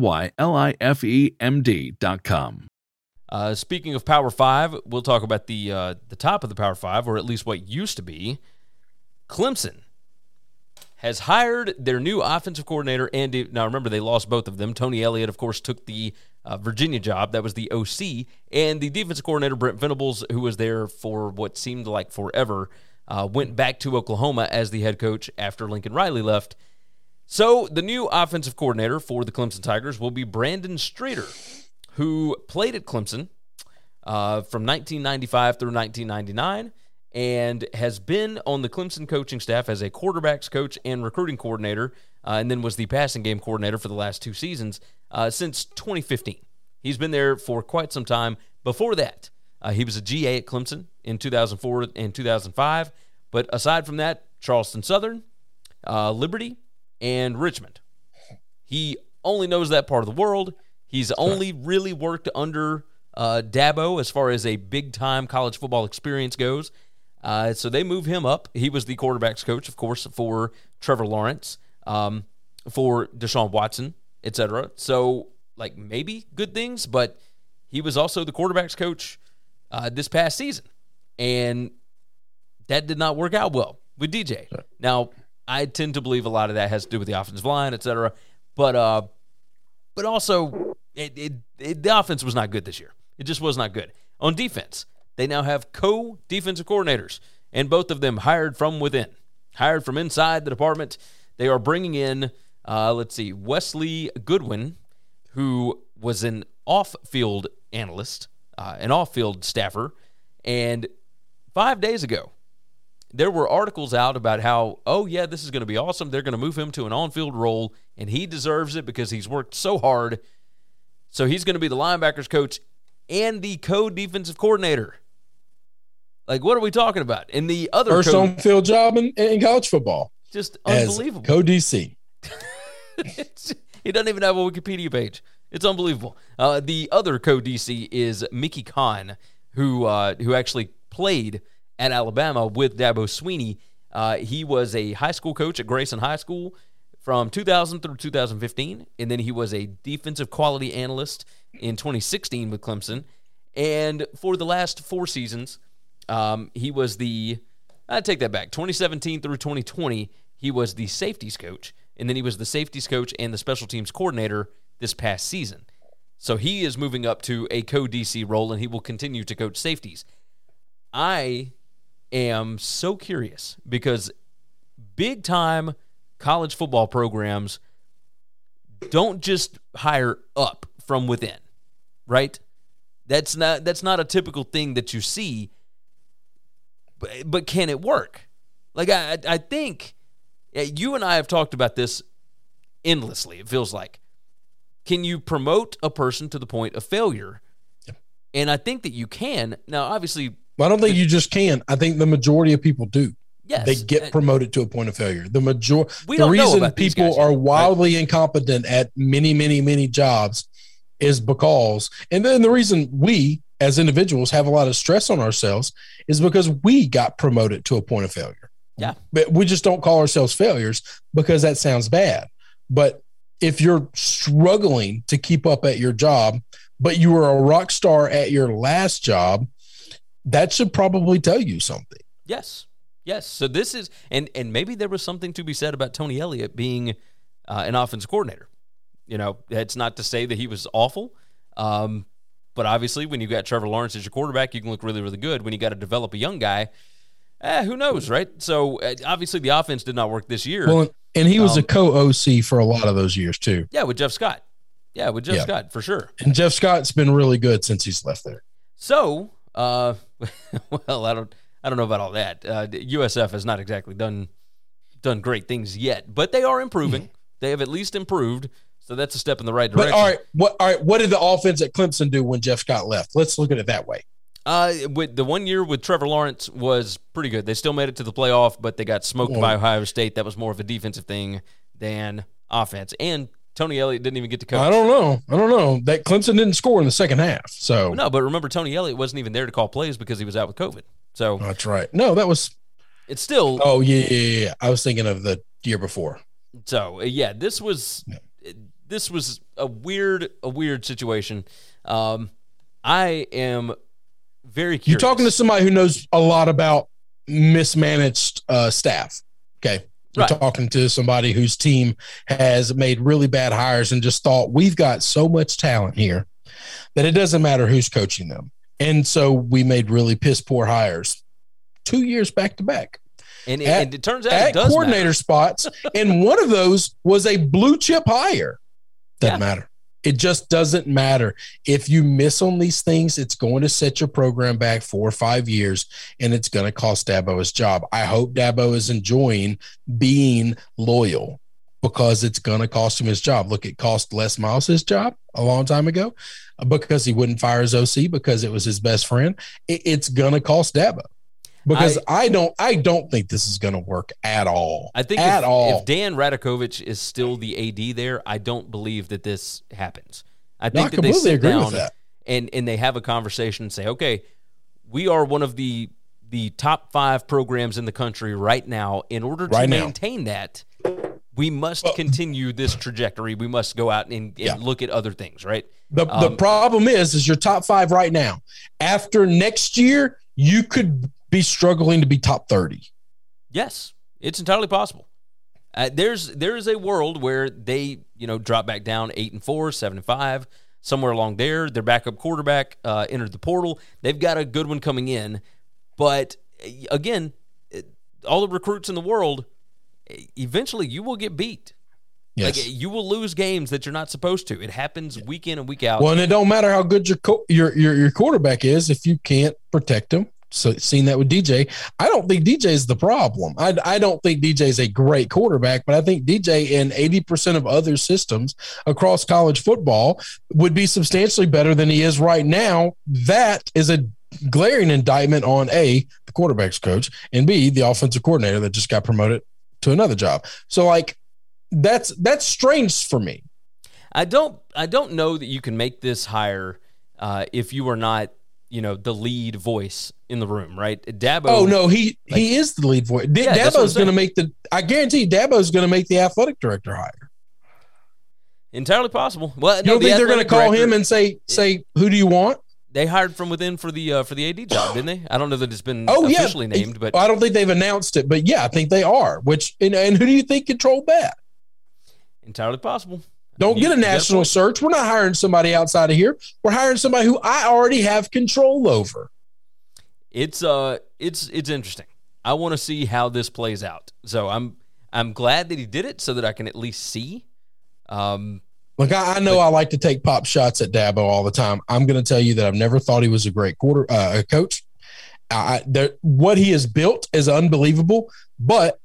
Speaker 9: TryLifeMD.com.
Speaker 5: Speaking of Power 5, we'll talk about the top of the Power 5, or at least what used to be. Clemson has hired their new offensive coordinator, Andy. Now, remember, they lost both of them. Tony Elliott, of course, took the Virginia job. That was the OC. And the defensive coordinator, Brent Venables, who was there for what seemed like forever, went back to Oklahoma as the head coach after Lincoln Riley left. So the new offensive coordinator for the Clemson Tigers will be Brandon Strader, who played at Clemson from 1995 through 1999 and has been on the Clemson coaching staff as a quarterbacks coach and recruiting coordinator, and then was the passing game coordinator for the last 2 seasons since 2015. He's been there for quite some time. Before that, he was a GA at Clemson in 2004 and 2005. But aside from that, Charleston Southern, Liberty, and Richmond. He only knows that part of the world. He's only really worked under Dabo as far as a big-time college football experience goes. So they move him up. He was the quarterbacks coach, of course, for Trevor Lawrence, for Deshaun Watson, etc. So, like, maybe good things, but he was also the quarterbacks coach this past season. And that did not work out well with DJ. Sure. Now, I tend to believe a lot of that has to do with the offensive line, etc. But also, the offense was not good this year. It just was not good. On defense, they now have co-defensive coordinators, and both of them hired from within, hired from inside the department. They are bringing in, Wesley Goodwin, who was an off-field analyst, an off-field staffer, and 5 days ago, there were articles out about how, this is going to be awesome. They're going to move him to an on-field role, and he deserves it because he's worked so hard. So he's going to be the linebackers coach and the co-defensive coordinator. Like, what are we talking about? And the other
Speaker 6: first on-field job in college football.
Speaker 5: Just unbelievable.
Speaker 6: As co-DC.
Speaker 5: He doesn't even have a Wikipedia page. It's unbelievable. The other co-DC is Mickey Kahn, who actually played at Alabama with Dabo Swinney. He was a high school coach at Grayson High School from 2000 through 2015, and then he was a defensive quality analyst in 2016 with Clemson. And for the last 4 seasons, he was I take that back, 2017 through 2020, he was the safeties coach, and then he was the safeties coach and the special teams coordinator this past season. So he is moving up to a co-DC role, and he will continue to coach safeties. I am so curious because big-time college football programs don't just hire up from within, right? That's not a typical thing that you see, but can it work? Like, I think you and I have talked about this endlessly, it feels like. Can you promote a person to the point of failure? Yep. And I think that you can. Now, obviously...
Speaker 6: Well, I don't think you just can. I think the majority of people do.
Speaker 5: Yes.
Speaker 6: They get promoted to a point of failure. The reason people are wildly incompetent at many, many, many jobs is because, and then the reason we as individuals have a lot of stress on ourselves is because we got promoted to a point of failure.
Speaker 5: Yeah.
Speaker 6: But we just don't call ourselves failures because that sounds bad. But if you're struggling to keep up at your job, but you were a rock star at your last job, that should probably tell you something.
Speaker 5: Yes. So this is, and maybe there was something to be said about Tony Elliott being an offensive coordinator. You know, it's not to say that he was awful, But obviously, when you got Trevor Lawrence as your quarterback, you can look really, really good. When you got to develop a young guy, who knows, right? So obviously, the offense did not work this year.
Speaker 6: Well, and he was a co-OC for a lot of those years too.
Speaker 5: Yeah, with Jeff Scott. Yeah, with Jeff Scott for sure.
Speaker 6: And Jeff Scott's been really good since he's left there.
Speaker 5: So, well, I don't know about all that. USF has not exactly done great things yet, but they are improving. They have at least improved. So that's a step in the right direction.
Speaker 6: But all right. What did the offense at Clemson do when Jeff Scott left? Let's look at it that way.
Speaker 5: With the 1 year with Trevor Lawrence was pretty good. They still made it to the playoff, but they got smoked by Ohio State. That was more of a defensive thing than offense. And Tony Elliott didn't even get to coach.
Speaker 6: I don't know. That Clemson didn't score in the second half. So
Speaker 5: no, but remember, Tony Elliott wasn't even there to call plays because he was out with COVID. So
Speaker 6: that's right. No, that was.
Speaker 5: It's still.
Speaker 6: Oh yeah. I was thinking of the year before.
Speaker 5: So yeah, this was a weird situation. I am very curious.
Speaker 6: You're talking to somebody who knows a lot about mismanaged staff. Okay. You're talking to somebody whose team has made really bad hires and just thought, we've got so much talent here that it doesn't matter who's coaching them. And so we made really piss poor hires 2 years back to back.
Speaker 5: And it turns out it does
Speaker 6: coordinator
Speaker 5: matter.
Speaker 6: Spots. And one of those was a blue chip hire. Doesn't matter. It just doesn't matter. If you miss on these things, it's going to set your program back 4 or 5 years, and it's going to cost Dabo his job. I hope Dabo is enjoying being loyal because it's going to cost him his job. Look, it cost Les Miles his job a long time ago because he wouldn't fire his OC because it was his best friend. It's going to cost Dabo. Because I don't think this is going to work at all.
Speaker 5: I think if Dan Radakovich is still the AD there, I don't believe that this happens. I think that they sit down and they have a conversation and say, okay, we are one of the top 5 programs in the country right now. In order to maintain that, we must continue this trajectory. We must go out and look at other things, right?
Speaker 6: The problem is your top 5 right now. After next year, you could be struggling to be top 30.
Speaker 5: Yes, it's entirely possible. There is a world where they drop back down 8-4, 7-5, somewhere along there. Their backup quarterback entered the portal. They've got a good one coming in, but again, all the recruits in the world, eventually you will get beat.
Speaker 6: Yes.
Speaker 5: Like, you will lose games that you're not supposed to. It happens week in and week out.
Speaker 6: Well, and it don't matter how good your quarterback is if you can't protect him. So seeing that with DJ, I don't think DJ is the problem. I don't think DJ is a great quarterback, but I think DJ in 80% of other systems across college football would be substantially better than he is right now. That is a glaring indictment on A, the quarterback's coach, and B, the offensive coordinator that just got promoted to another job. So like that's strange for me.
Speaker 5: I don't know that you can make this hire if you are not the lead voice in the room, right? Dabo.
Speaker 6: Oh no, he is the lead voice. Dabo's going to make I guarantee Dabo's going to make the athletic director hire.
Speaker 5: Entirely possible. Well,
Speaker 6: you don't think they're going to call him and say, who do you want?
Speaker 5: They hired from within for the AD job, didn't they? I don't know that it's been officially named, but
Speaker 6: I don't think they've announced it. But yeah, I think they are. And who do you think controlled that?
Speaker 5: Entirely possible.
Speaker 6: Don't get a national search. We're not hiring somebody outside of here. We're hiring somebody who I already have control over.
Speaker 5: It's interesting. I want to see how this plays out. So I'm glad that he did it so that I can at least see.
Speaker 6: Look, I know I like to take pop shots at Dabo all the time. I'm going to tell you that I've never thought he was a great coach. What he has built is unbelievable, but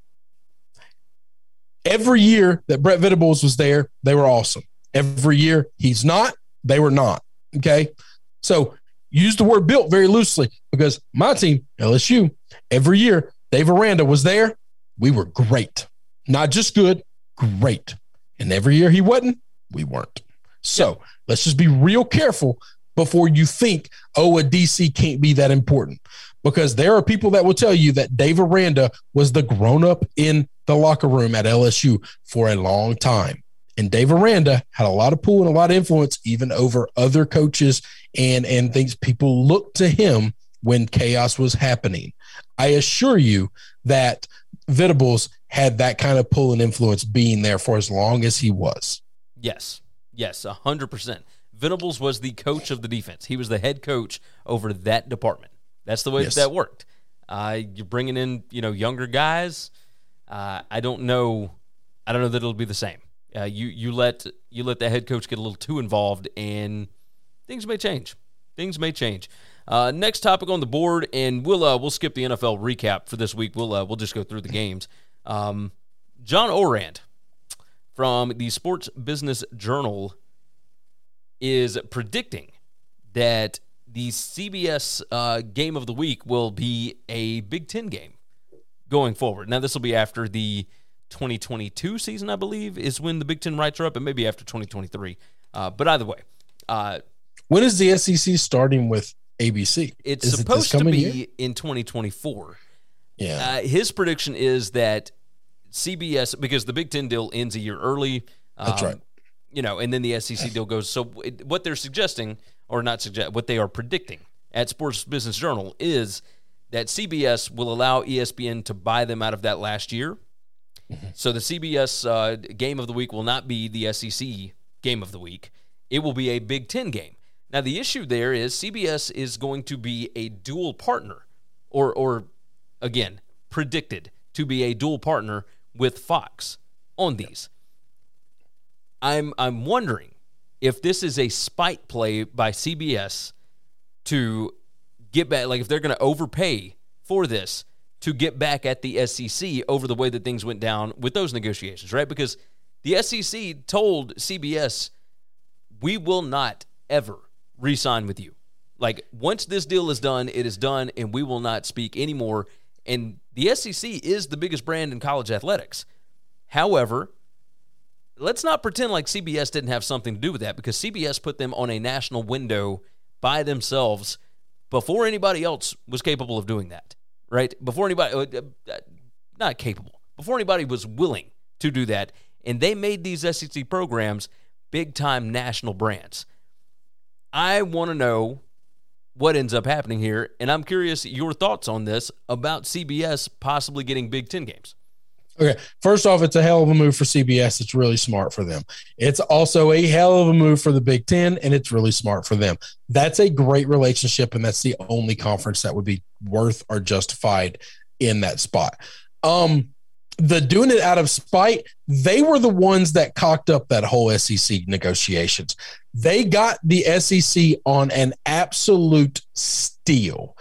Speaker 6: every year that Brett Venables was there, they were awesome. Every year he's not, they were not. Okay. So use the word built very loosely because my team, LSU, every year Dave Aranda was there. We were great. Not just good, great. And every year he wasn't, we weren't. So let's just be real careful before you think, a DC can't be that important. Because there are people that will tell you that Dave Aranda was the grown-up in the locker room at LSU for a long time. And Dave Aranda had a lot of pull and a lot of influence even over other coaches and things. People looked to him when chaos was happening. I assure you that Venables had that kind of pull and influence being there for as long as he was.
Speaker 5: Yes, 100%. Venables was the coach of the defense. He was the head coach over that department. That's the way that worked. You're bringing in, younger guys. I don't know that it'll be the same. You let the head coach get a little too involved, and things may change. Next topic on the board, and we'll skip the NFL recap for this week. We'll just go through the games. John Orand from the Sports Business Journal is predicting that the CBS game of the week will be a Big Ten game going forward. Now, this will be after the 2022 season, I believe, is when the Big Ten rights are up, and maybe after 2023. But either way.
Speaker 6: When is the SEC starting with ABC?
Speaker 5: It's supposed to be in 2024.
Speaker 6: Yeah.
Speaker 5: His prediction is that CBS, because the Big Ten deal ends a year early.
Speaker 6: That's right.
Speaker 5: And then the SEC deal goes. So what they're suggesting, or not suggest, what they are predicting at Sports Business Journal is that CBS will allow ESPN to buy them out of that last year. Mm-hmm. So the CBS game of the week will not be the SEC game of the week. It will be a Big Ten game. Now, the issue there is CBS is going to be a dual partner, or again, predicted to be a dual partner with Fox on these. I'm wondering if this is a spite play by CBS to get back, like if they're going to overpay for this to get back at the SEC over the way that things went down with those negotiations, right? Because the SEC told CBS, we will not ever re-sign with you. Like, once this deal is done, it is done, and we will not speak anymore. And the SEC is the biggest brand in college athletics. However, let's not pretend like CBS didn't have something to do with that, because CBS put them on a national window by themselves before anybody else was capable of doing that, right? Before anybody, not capable, before anybody was willing to do that. And they made these SEC programs big-time national brands. I want to know what ends up happening here, and I'm curious your thoughts on this about CBS possibly getting Big Ten games.
Speaker 6: Okay, first off, it's a hell of a move for CBS. It's really smart for them. It's also a hell of a move for the Big Ten, and it's really smart for them. That's a great relationship, and that's the only conference that would be worth or justified in that spot. The doing it out of spite, they were the ones that cocked up that whole SEC negotiations. They got the SEC on an absolute steal.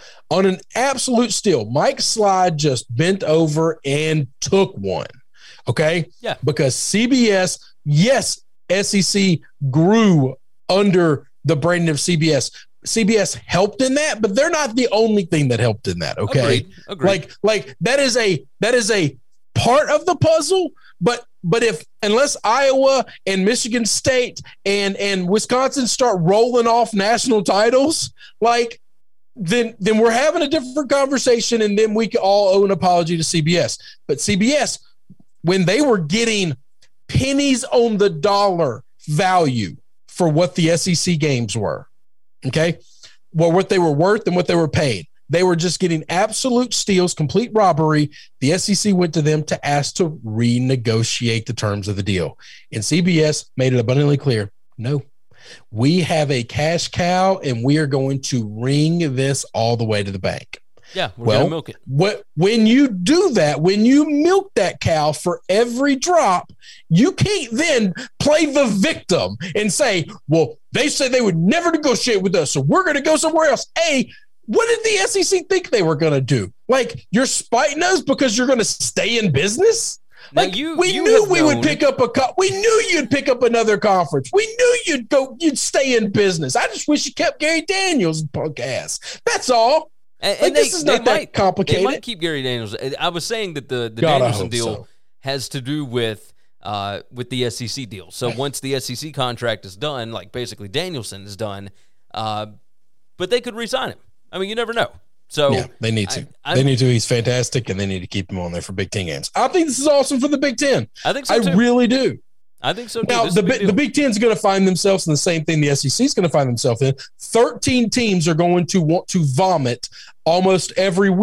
Speaker 6: Mike Slide just bent over and took one. Okay?
Speaker 5: Yeah.
Speaker 6: Because CBS, yes, SEC grew under the branding of CBS. CBS helped in that, but they're not the only thing that helped in that. Okay.
Speaker 5: Agreed.
Speaker 6: Like that is a part of the puzzle, but unless Iowa and Michigan State and Wisconsin start rolling off national titles, like then we're having a different conversation, and then we can all owe an apology to CBS. But CBS, when they were getting pennies on the dollar value for what the SEC games were, okay, well, what they were worth and what they were paid, they were just getting absolute steals, complete robbery. The SEC went to them to ask to renegotiate the terms of the deal. And CBS made it abundantly clear, no, we have a cash cow, and we are going to wring this all the way to the bank.
Speaker 5: Yeah, we're going to milk it.
Speaker 6: When you do that, when you milk that cow for every drop, you can't then play the victim and say, well, they said they would never negotiate with us, so we're going to go somewhere else. What did the SEC think they were going to do? Like, you're spiting us because you're going to stay in business? Like, we knew we would pick up we knew you'd pick up another conference. We knew you'd stay in business. I just wish you kept Gary Daniels' punk ass. That's all.
Speaker 5: And
Speaker 6: this is not that complicated.
Speaker 5: They might keep Gary Daniels. I was saying that the Danielson deal has to do with the SEC deal. So once the SEC contract is done, like basically Danielson is done, but they could re-sign him. I mean, you never know. So
Speaker 6: yeah, they need to. They need to. He's fantastic, and they need to keep him on there for Big Ten games. I think this is awesome for the Big Ten.
Speaker 5: I think so too.
Speaker 6: I really do.
Speaker 5: I think so too.
Speaker 6: Now, the Big Ten is going to find themselves in the same thing the SEC is going to find themselves in. 13 teams are going to want to vomit almost every week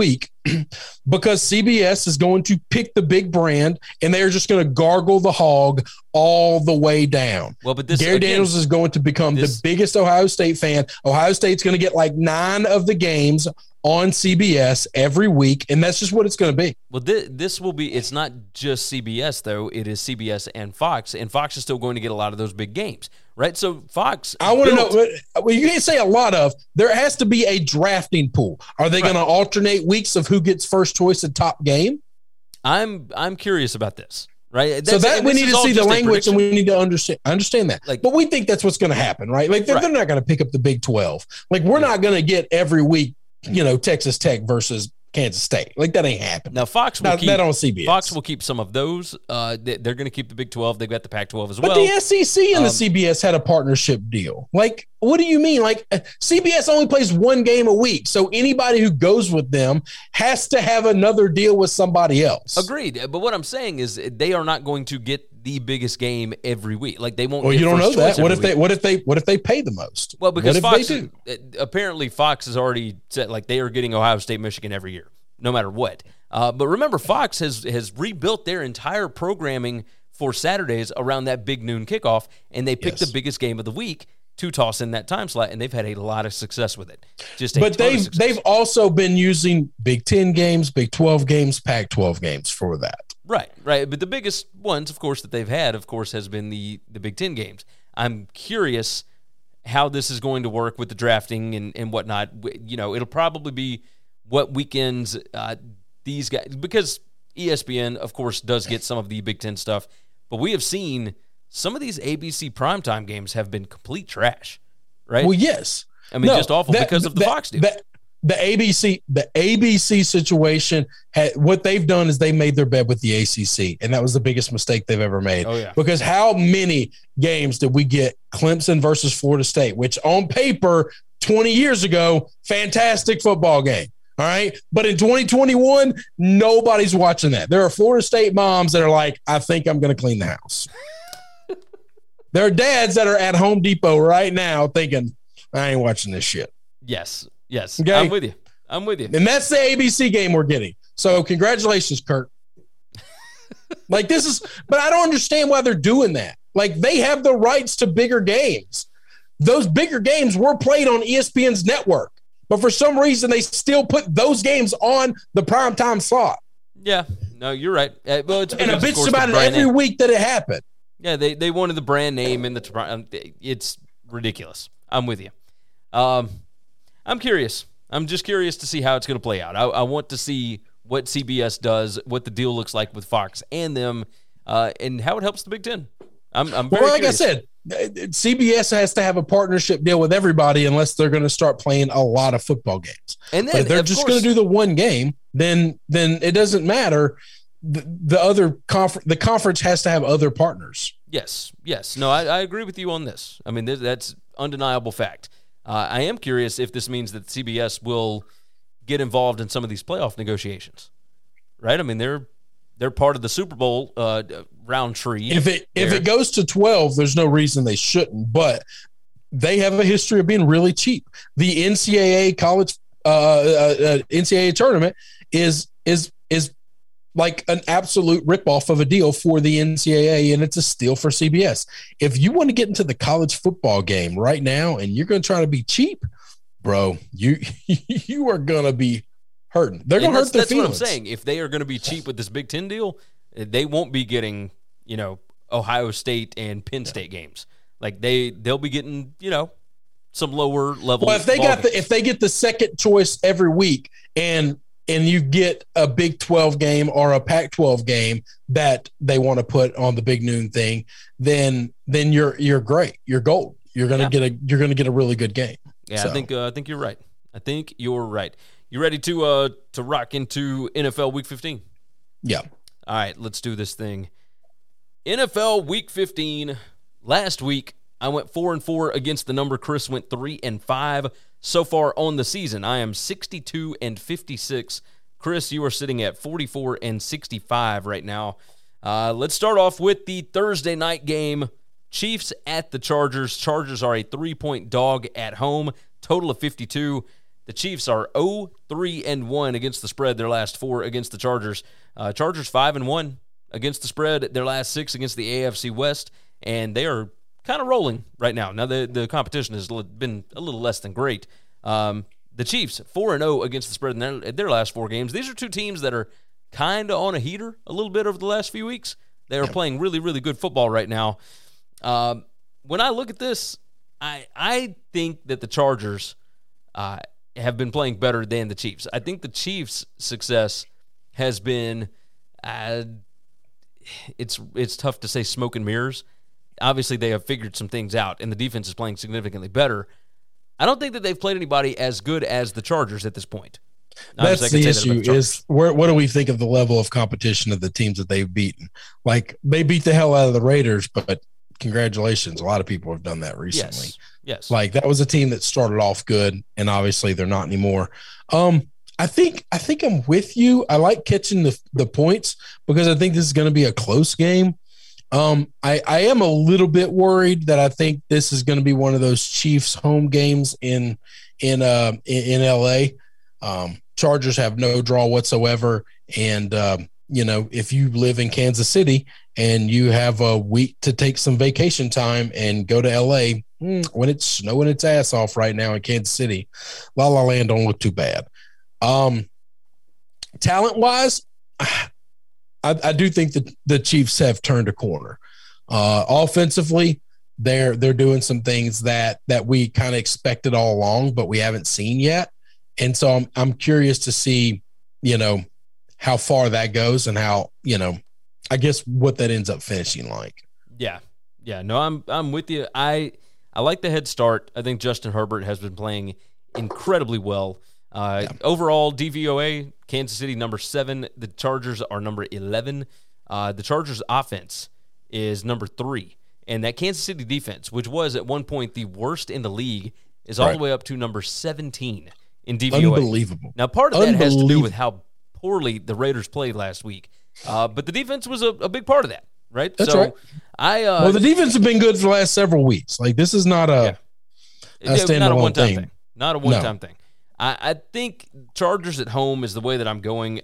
Speaker 6: because CBS is going to pick the big brand and they're just going to gargle the hog all the way down.
Speaker 5: Well, but
Speaker 6: Gary Daniels is going to become the biggest Ohio State fan. Ohio State's going to get like 9 of the games on CBS every week, and that's just what it's going to be.
Speaker 5: Well, this will be – it's not just CBS, though. It is CBS and Fox is still going to get a lot of those big games, right? So Fox –
Speaker 6: I want to know – well, you can't say a lot of. There has to be a drafting pool. Are they going to alternate weeks of who gets first choice and top game?
Speaker 5: I'm curious about this. Right.
Speaker 6: So that we need to see the language and we need to understand. I understand that. But we think that's what's going to happen, right? Like they're not going to pick up the Big 12. Like we're not going to get every week, Texas Tech versus Kansas State. Like that ain't happening.
Speaker 5: Now Fox will keep
Speaker 6: that on CBS.
Speaker 5: Fox will keep some of those. They're going to keep the Big 12. They've got the Pac-12 as well.
Speaker 6: But the SEC and the CBS had a partnership deal. Like, what do you mean? Like CBS only plays 1 game a week, so anybody who goes with them has to have another deal with somebody else.
Speaker 5: Agreed. But what I'm saying is they are not going to get the biggest game every week. Like they won't.
Speaker 6: Well,
Speaker 5: get
Speaker 6: you don't know that. What if they pay the most?
Speaker 5: Well, because Fox apparently Fox has already said like they are getting Ohio State, Michigan every year, no matter what. But remember, Fox has rebuilt their entire programming for Saturdays around that big noon kickoff, and they picked the biggest game of the week to toss in that time slot, and they've had a lot of success with it.
Speaker 6: But they've also been using Big 10 games, Big 12 games, Pac-12 games for that.
Speaker 5: Right. But the biggest ones, of course, that they've had, of course, has been the Big 10 games. I'm curious how this is going to work with the drafting and whatnot. It'll probably be what weekends these guys, because ESPN, of course, does get some of the Big 10 stuff, but we have seen some of these ABC primetime games have been complete trash, right?
Speaker 6: Well, yes.
Speaker 5: I mean, just awful because of the Fox deal.
Speaker 6: The ABC situation, what they've done is they made their bed with the ACC, and that was the biggest mistake they've ever made.
Speaker 5: Oh, yeah.
Speaker 6: Because how many games did we get Clemson versus Florida State, which on paper 20 years ago, fantastic football game. All right. But in 2021, nobody's watching that. There are Florida State moms that are like, I think I'm going to clean the house. There are dads that are at Home Depot right now thinking, I ain't watching this shit.
Speaker 5: Yes.
Speaker 6: Okay?
Speaker 5: I'm with you.
Speaker 6: And that's the ABC game we're getting. So congratulations, Kurt. But I don't understand why they're doing that. Like they have the rights to bigger games. Those bigger games were played on ESPN's network. But for some reason, they still put those games on the primetime slot.
Speaker 5: Yeah, no, you're right. Well, it's
Speaker 6: and a bitch about it every week that it happened.
Speaker 5: Yeah, they wanted the brand name and it's ridiculous. I'm with you. I'm curious. I'm just curious to see how it's going to play out. I want to see what CBS does, what the deal looks like with Fox and them, and how it helps the Big Ten. I'm very
Speaker 6: like
Speaker 5: curious.
Speaker 6: I said, CBS has to have a partnership deal with everybody unless they're going to start playing a lot of football games.
Speaker 5: And then,
Speaker 6: but if they're just going to do the one game, then it doesn't matter. The conference has to have other partners.
Speaker 5: Yes. No, I agree with you on this. I mean, that's undeniable fact. I am curious if this means that CBS will get involved in some of these playoff negotiations, right? I mean, they're part of the Super Bowl Roundtree.
Speaker 6: If it goes to 12, there's no reason they shouldn't. But they have a history of being really cheap. The NCAA college NCAA tournament is like an absolute ripoff of a deal for the NCAA, and it's a steal for CBS. If you want to get into the college football game right now and you're going to try to be cheap, bro, you are going to be hurting. They're going to hurt their feelings.
Speaker 5: That's what I'm saying. If they are going to be cheap with this Big Ten deal, they won't be getting, Ohio State and Penn State games. Like they'll be getting, some lower level.
Speaker 6: Well, if they get the second choice every week and you get a Big 12 game or a Pac-12 game that they want to put on the big noon thing, then you're great. You're gold. You're gonna get a really good game.
Speaker 5: Yeah, so. I think you're right. You ready to rock into NFL Week 15?
Speaker 6: Yeah.
Speaker 5: All right, let's do this thing. NFL Week 15. Last week I went 4-4 against the number. Chris went 3-5. So far on the season, I am 62-56. Chris, you are sitting at 44-65 right now. Let's start off with the Thursday night game. Chiefs at the Chargers. Chargers are a 3-point dog at home. Total of 52. The Chiefs are 0-3-1 against the spread, their last 4 against the Chargers. Chargers 5-1 against the spread, their last 6 against the AFC West, and they are kind of rolling right now. Now, the competition has been a little less than great. The Chiefs, 4-0 against the spread in their last 4 games. These are two teams that are kind of on a heater a little bit over the last few weeks. They are playing really, really good football right now. When I look at this, I think that the Chargers have been playing better than the Chiefs. I think the Chiefs' success has been it's tough to say smoke and mirrors. Obviously, they have figured some things out, and the defense is playing significantly better. I don't think that they've played anybody as good as the Chargers at this point.
Speaker 6: That's the issue is what do we think of the level of competition of the teams that they've beaten? Like, they beat the hell out of the Raiders, but congratulations. A lot of people have done that recently.
Speaker 5: Yes.
Speaker 6: Like, that was a team that started off good, and obviously they're not anymore. I think I'm with you. I like catching the points because I think this is going to be a close game. I am a little bit worried that I think this is going to be one of those Chiefs home games in LA. Chargers have no draw whatsoever. And, if you live in Kansas City and you have a week to take some vacation time and go to LA when it's snowing its ass off right now in Kansas City, La La Land don't look too bad. Talent wise, I do think that the Chiefs have turned a corner. Offensively, they're doing some things that we kind of expected all along, but we haven't seen yet. And so I'm curious to see, how far that goes and how, I guess what that ends up finishing like.
Speaker 5: Yeah. No, I'm with you. I like the head start. I think Justin Herbert has been playing incredibly well. Overall, DVOA, Kansas City number 7. The Chargers are number 11. The Chargers offense is number 3. And that Kansas City defense, which was at one point the worst in the league, is all the way up to number 17 in DVOA.
Speaker 6: Unbelievable.
Speaker 5: Now, part of that has to do with how poorly the Raiders played last week. But the defense was a big part of that, right?
Speaker 6: That's right.
Speaker 5: Well,
Speaker 6: the defense has been good for the last several weeks. Like, this is not a standalone thing.
Speaker 5: Not a one-time thing. I think Chargers at home is the way that I'm going.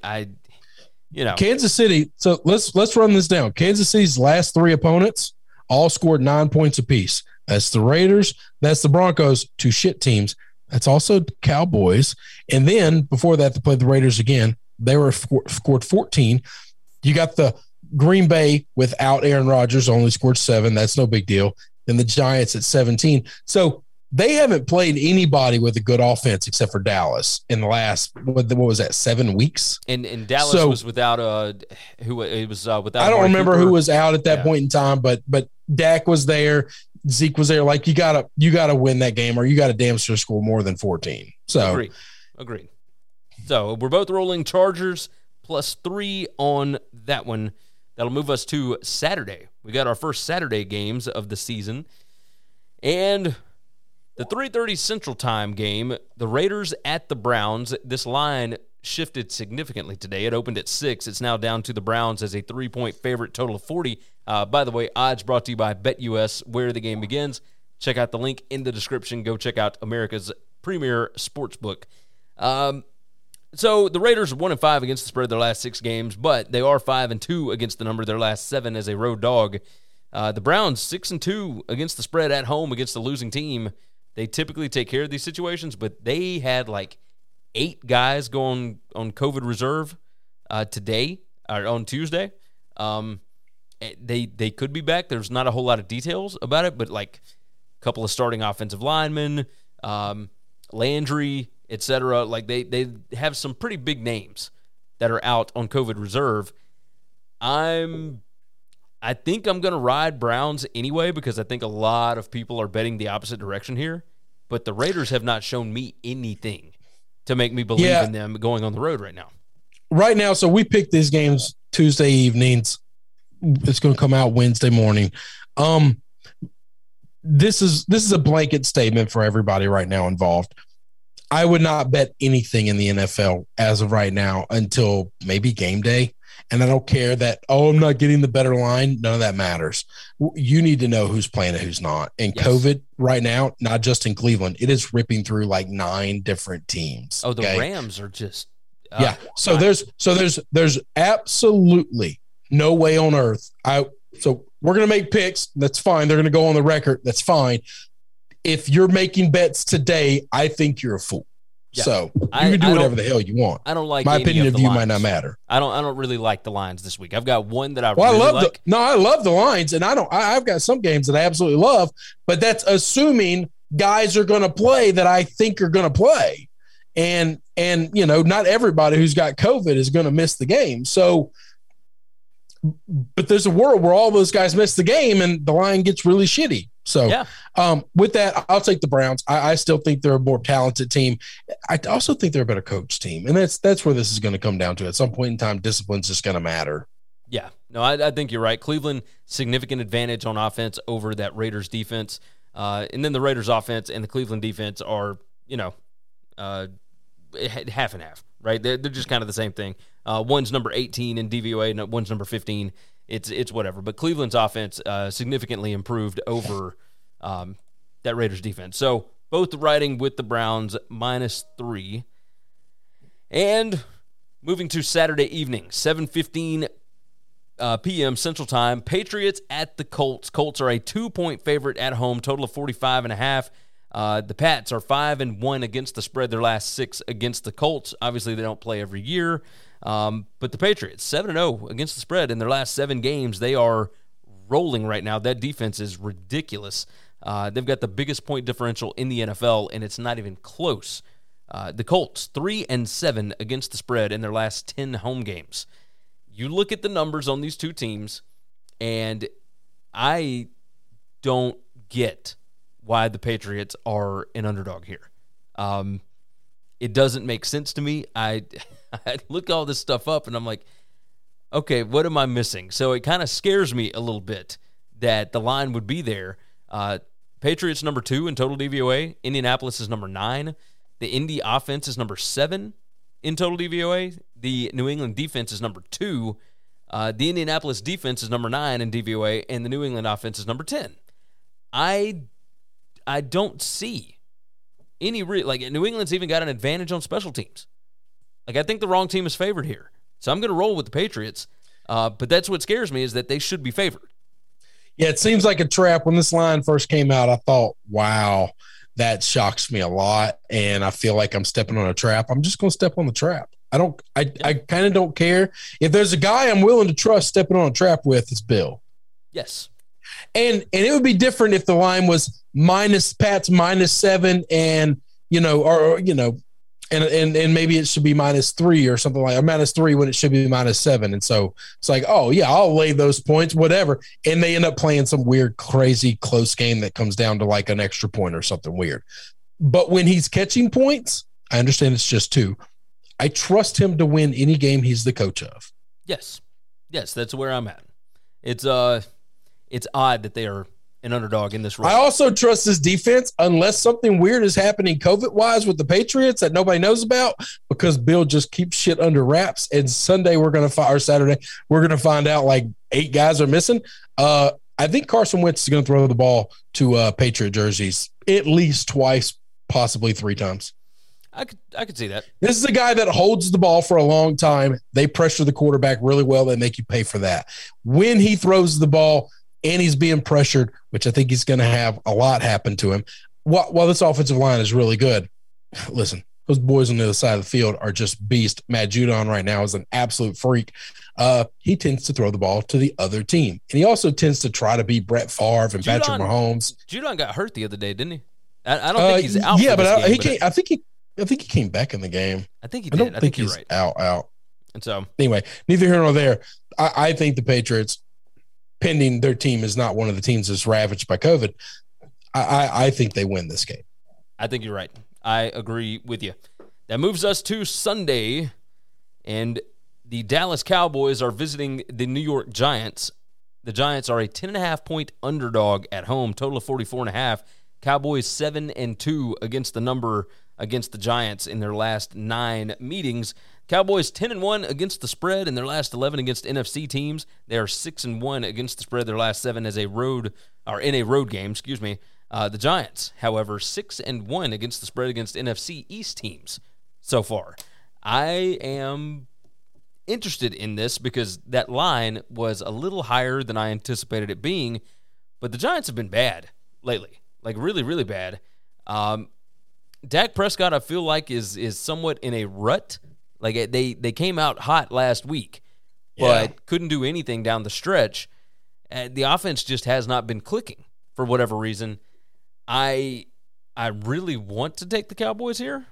Speaker 6: Kansas City. So let's run this down. Kansas City's last 3 opponents all scored 9 points apiece. That's the Raiders. That's the Broncos, 2 shit teams. That's also the Cowboys. And then before that, they played the Raiders again. They scored 14. You got the Green Bay without Aaron Rodgers, only scored 7. That's no big deal. Then the Giants at 17. So they haven't played anybody with a good offense except for Dallas in the last, what was that, 7 weeks?
Speaker 5: And Dallas was without without.
Speaker 6: I don't remember who was out at that point in time, but Dak was there, Zeke was there. Like, you gotta win that game, or you got to damn sure score more than 14. So
Speaker 5: agreed. So we're both rolling Chargers +3 on that one. That'll move us to Saturday. We got our first Saturday games of the season, and the 3:30 Central Time game, the Raiders at the Browns. This line shifted significantly today. It opened at 6. It's now down to the Browns as a 3-point favorite, total of 40. By the way, odds brought to you by BetUS, where the game begins. Check out the link in the description. Go check out America's premier sportsbook. So the Raiders are 1-5 against the spread their last 6 games, but they are 5-2 against the number their last 7 as a road dog. The Browns 6-2 against the spread at home against the losing team. They typically take care of these situations, but they had like 8 guys going on COVID reserve today or on Tuesday. They could be back. There's not a whole lot of details about it, but like a couple of starting offensive linemen, Landry, etc. Like they have some pretty big names that are out on COVID reserve. I think I'm going to ride Browns anyway because I think a lot of people are betting the opposite direction here. But the Raiders have not shown me anything to make me believe in them going on the road right now.
Speaker 6: Right now, so we picked these games Tuesday evenings. It's going to come out Wednesday morning. This is a blanket statement for everybody right now involved. I would not bet anything in the NFL as of right now until maybe game day. And I don't care that, I'm not getting the better line. None of that matters. You need to know who's playing and who's not. And COVID right now, not just in Cleveland, it is ripping through like 9 different teams.
Speaker 5: Oh, the Rams are just
Speaker 6: So there's absolutely no way on earth. So we're going to make picks. That's fine. They're going to go on the record. That's fine. If you're making bets today, I think you're a fool. Yeah. So you can do whatever the hell you want.
Speaker 5: I don't like
Speaker 6: my opinion of you
Speaker 5: lines.
Speaker 6: might not matter.
Speaker 5: I don't really like the lines this week. I've got one that I
Speaker 6: love the lines, and I've got some games that I absolutely love, but that's assuming guys are going to play that I think are going to play, and not everybody who's got COVID is going to miss the game. So, but there's a world where all those guys miss the game and the line gets really shitty. So with that, I'll take the Browns. I still think they're a more talented team. I also think they're a better coach team. And that's where this is going to come down to. At some point in time, discipline's just going to matter.
Speaker 5: Yeah. No, I think you're right. Cleveland, significant advantage on offense over that Raiders defense. And then the Raiders offense and the Cleveland defense are, half and half, right? They're just kind of the same thing. One's number 18 in DVOA, and one's number 15. It's whatever. But Cleveland's offense significantly improved over that Raiders defense. So both riding with the Browns -3. And moving to Saturday evening, 7:15 p.m. Central Time, Patriots at the Colts. Colts are a 2-point favorite at home, total of 45.5. The Pats are 5-1 against the spread, their last 6 against the Colts. Obviously, they don't play every year. But the Patriots, 7-0 against the spread in their last 7 games. They are rolling right now. That defense is ridiculous. They've got the biggest point differential in the NFL, and it's not even close. The Colts, 3-7 against the spread in their last 10 home games. You look at the numbers on these two teams, and I don't get why the Patriots are an underdog here. It doesn't make sense to me. I look all this stuff up, and I'm like, okay, what am I missing? So it kind of scares me a little bit that the line would be there. Patriots number 2 in total DVOA. Indianapolis is number 9. The Indy offense is number 7 in total DVOA. The New England defense is number 2. The Indianapolis defense is number 9 in DVOA, and the New England offense is number 10. I don't see any New England's even got an advantage on special teams. I think the wrong team is favored here. So I'm going to roll with the Patriots. But that's what scares me, is that they should be favored.
Speaker 6: Yeah, it seems like a trap. When this line first came out, I thought, wow, that shocks me a lot. And I feel like I'm stepping on a trap. I'm just going to step on the trap. I kind of don't care. If there's a guy I'm willing to trust stepping on a trap with, it's Bill.
Speaker 5: Yes.
Speaker 6: And it would be different if the line was Pats -7 and, and maybe it should be -3 or something like, or -3 when it should be -7. And so it's like, oh yeah, I'll lay those points, whatever. And they end up playing some weird, crazy close game that comes down to like an extra point or something weird. But when he's catching points, I understand it's just 2. I trust him to win any game he's the coach of.
Speaker 5: Yes. That's where I'm at. It's odd that they are an underdog in this race.
Speaker 6: I also trust this defense unless something weird is happening COVID-wise with the Patriots that nobody knows about, because Bill just keeps shit under wraps. And Saturday, we're going to find out like 8 guys are missing. I think Carson Wentz is going to throw the ball to Patriot jerseys at least twice, possibly 3 times.
Speaker 5: I could see that.
Speaker 6: This is a guy that holds the ball for a long time. They pressure the quarterback really well. They make you pay for that. When he throws the ball and he's being pressured, which I think he's going to have a lot happen to him, while this offensive line is really good, listen, those boys on the other side of the field are just beast. Matt Judon right now is an absolute freak. He tends to throw the ball to the other team. And he also tends to try to beat Brett Favre and Patrick Mahomes.
Speaker 5: Judon got hurt the other day, didn't he? I don't think he's out.
Speaker 6: Yeah, but I think he came back in the game.
Speaker 5: I think he did. I don't think
Speaker 6: he's
Speaker 5: right.
Speaker 6: out.
Speaker 5: And so
Speaker 6: anyway, neither here nor there. I think the Patriots, pending their team is not one of the teams that's ravaged by COVID, I think they win this game.
Speaker 5: I think you're right. I agree with you. That moves us to Sunday, and the Dallas Cowboys are visiting the New York Giants. The Giants are a 10.5-point underdog at home, total of 44.5. Cowboys 7-2 against the Giants in their last 9 meetings. Cowboys 10-1 against the spread in their last 11 against NFC teams. They are 6-1 against the spread their last 7 in a road game. The Giants, however, 6-1 against the spread against NFC East teams so far. I am interested in this because that line was a little higher than I anticipated it being, but the Giants have been bad lately, like really, really bad. Dak Prescott, I feel like, is somewhat in a rut. Like they came out hot last week, but couldn't do anything down the stretch. The offense just has not been clicking for whatever reason. I really want to take the Cowboys here,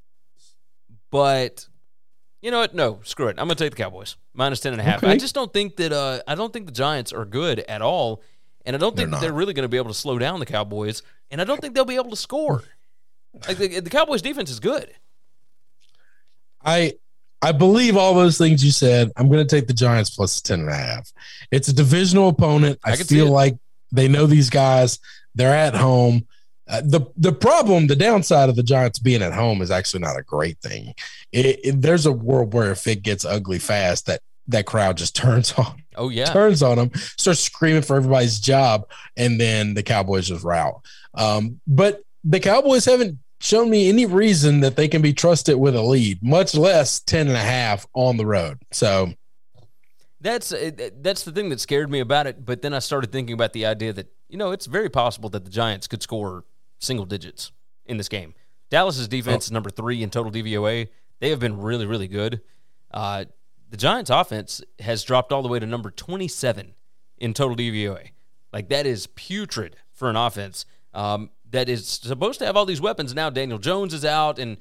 Speaker 5: but you know what? No, screw it. I'm going to take the Cowboys minus 10.5. Okay. I just don't think that I don't think the Giants are good at all, and I don't think they're really going to be able to slow down the Cowboys, and I don't think they'll be able to score. Like the Cowboys defense is good.
Speaker 6: I believe all those things you said. I'm going to take the Giants plus 10.5. It's a divisional opponent. I feel like they know these guys. They're at home. The downside of the Giants being at home is actually not a great thing. There's a world where if it gets ugly fast, that crowd just turns on.
Speaker 5: Oh yeah,
Speaker 6: turns on them, starts screaming for everybody's job, and then the Cowboys just rout. But the Cowboys haven't shown me any reason that they can be trusted with a lead, much less 10.5 on the road. So
Speaker 5: that's the thing that scared me about it. But then I started thinking about the idea that, it's very possible that the Giants could score single digits in this game. Dallas's defense is number 3 in total DVOA. They have been really, really good. The Giants' offense has dropped all the way to number 27 in total DVOA. Like, that is putrid for an offense that is supposed to have all these weapons. Now Daniel Jones is out, and,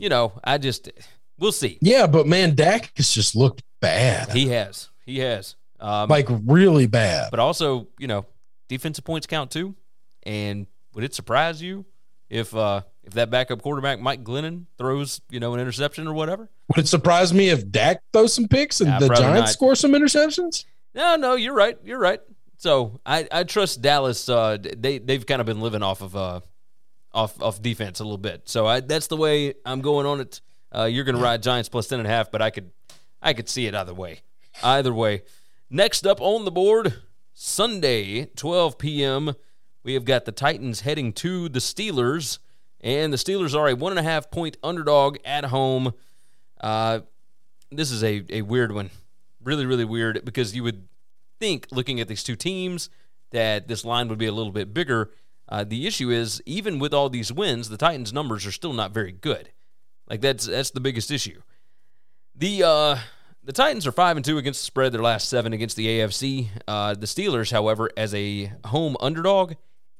Speaker 5: we'll see.
Speaker 6: Yeah, but, man, Dak has just looked bad.
Speaker 5: He has.
Speaker 6: Really bad.
Speaker 5: But also, defensive points count too. And would it surprise you if that backup quarterback, Mike Glennon, throws, an interception or whatever?
Speaker 6: Would it surprise me if Dak throws some picks and the Giants score some interceptions?
Speaker 5: No, you're right. So I trust Dallas. They've kind of been living off of defense a little bit. So that's the way I'm going on it. You're going to ride Giants plus 10.5, but I could see it either way. Next up on the board, Sunday, 12 p.m., we have got the Titans heading to the Steelers, and the Steelers are a 1.5-point underdog at home. This is a weird one, really, really weird, because you would think, looking at these two teams, that this line would be a little bit bigger. The issue is, even with all these wins, the Titans' numbers are still not very good. Like, that's the biggest issue. The Titans are 5-2 against the spread their last 7 against the AFC. The Steelers, however, as a home underdog,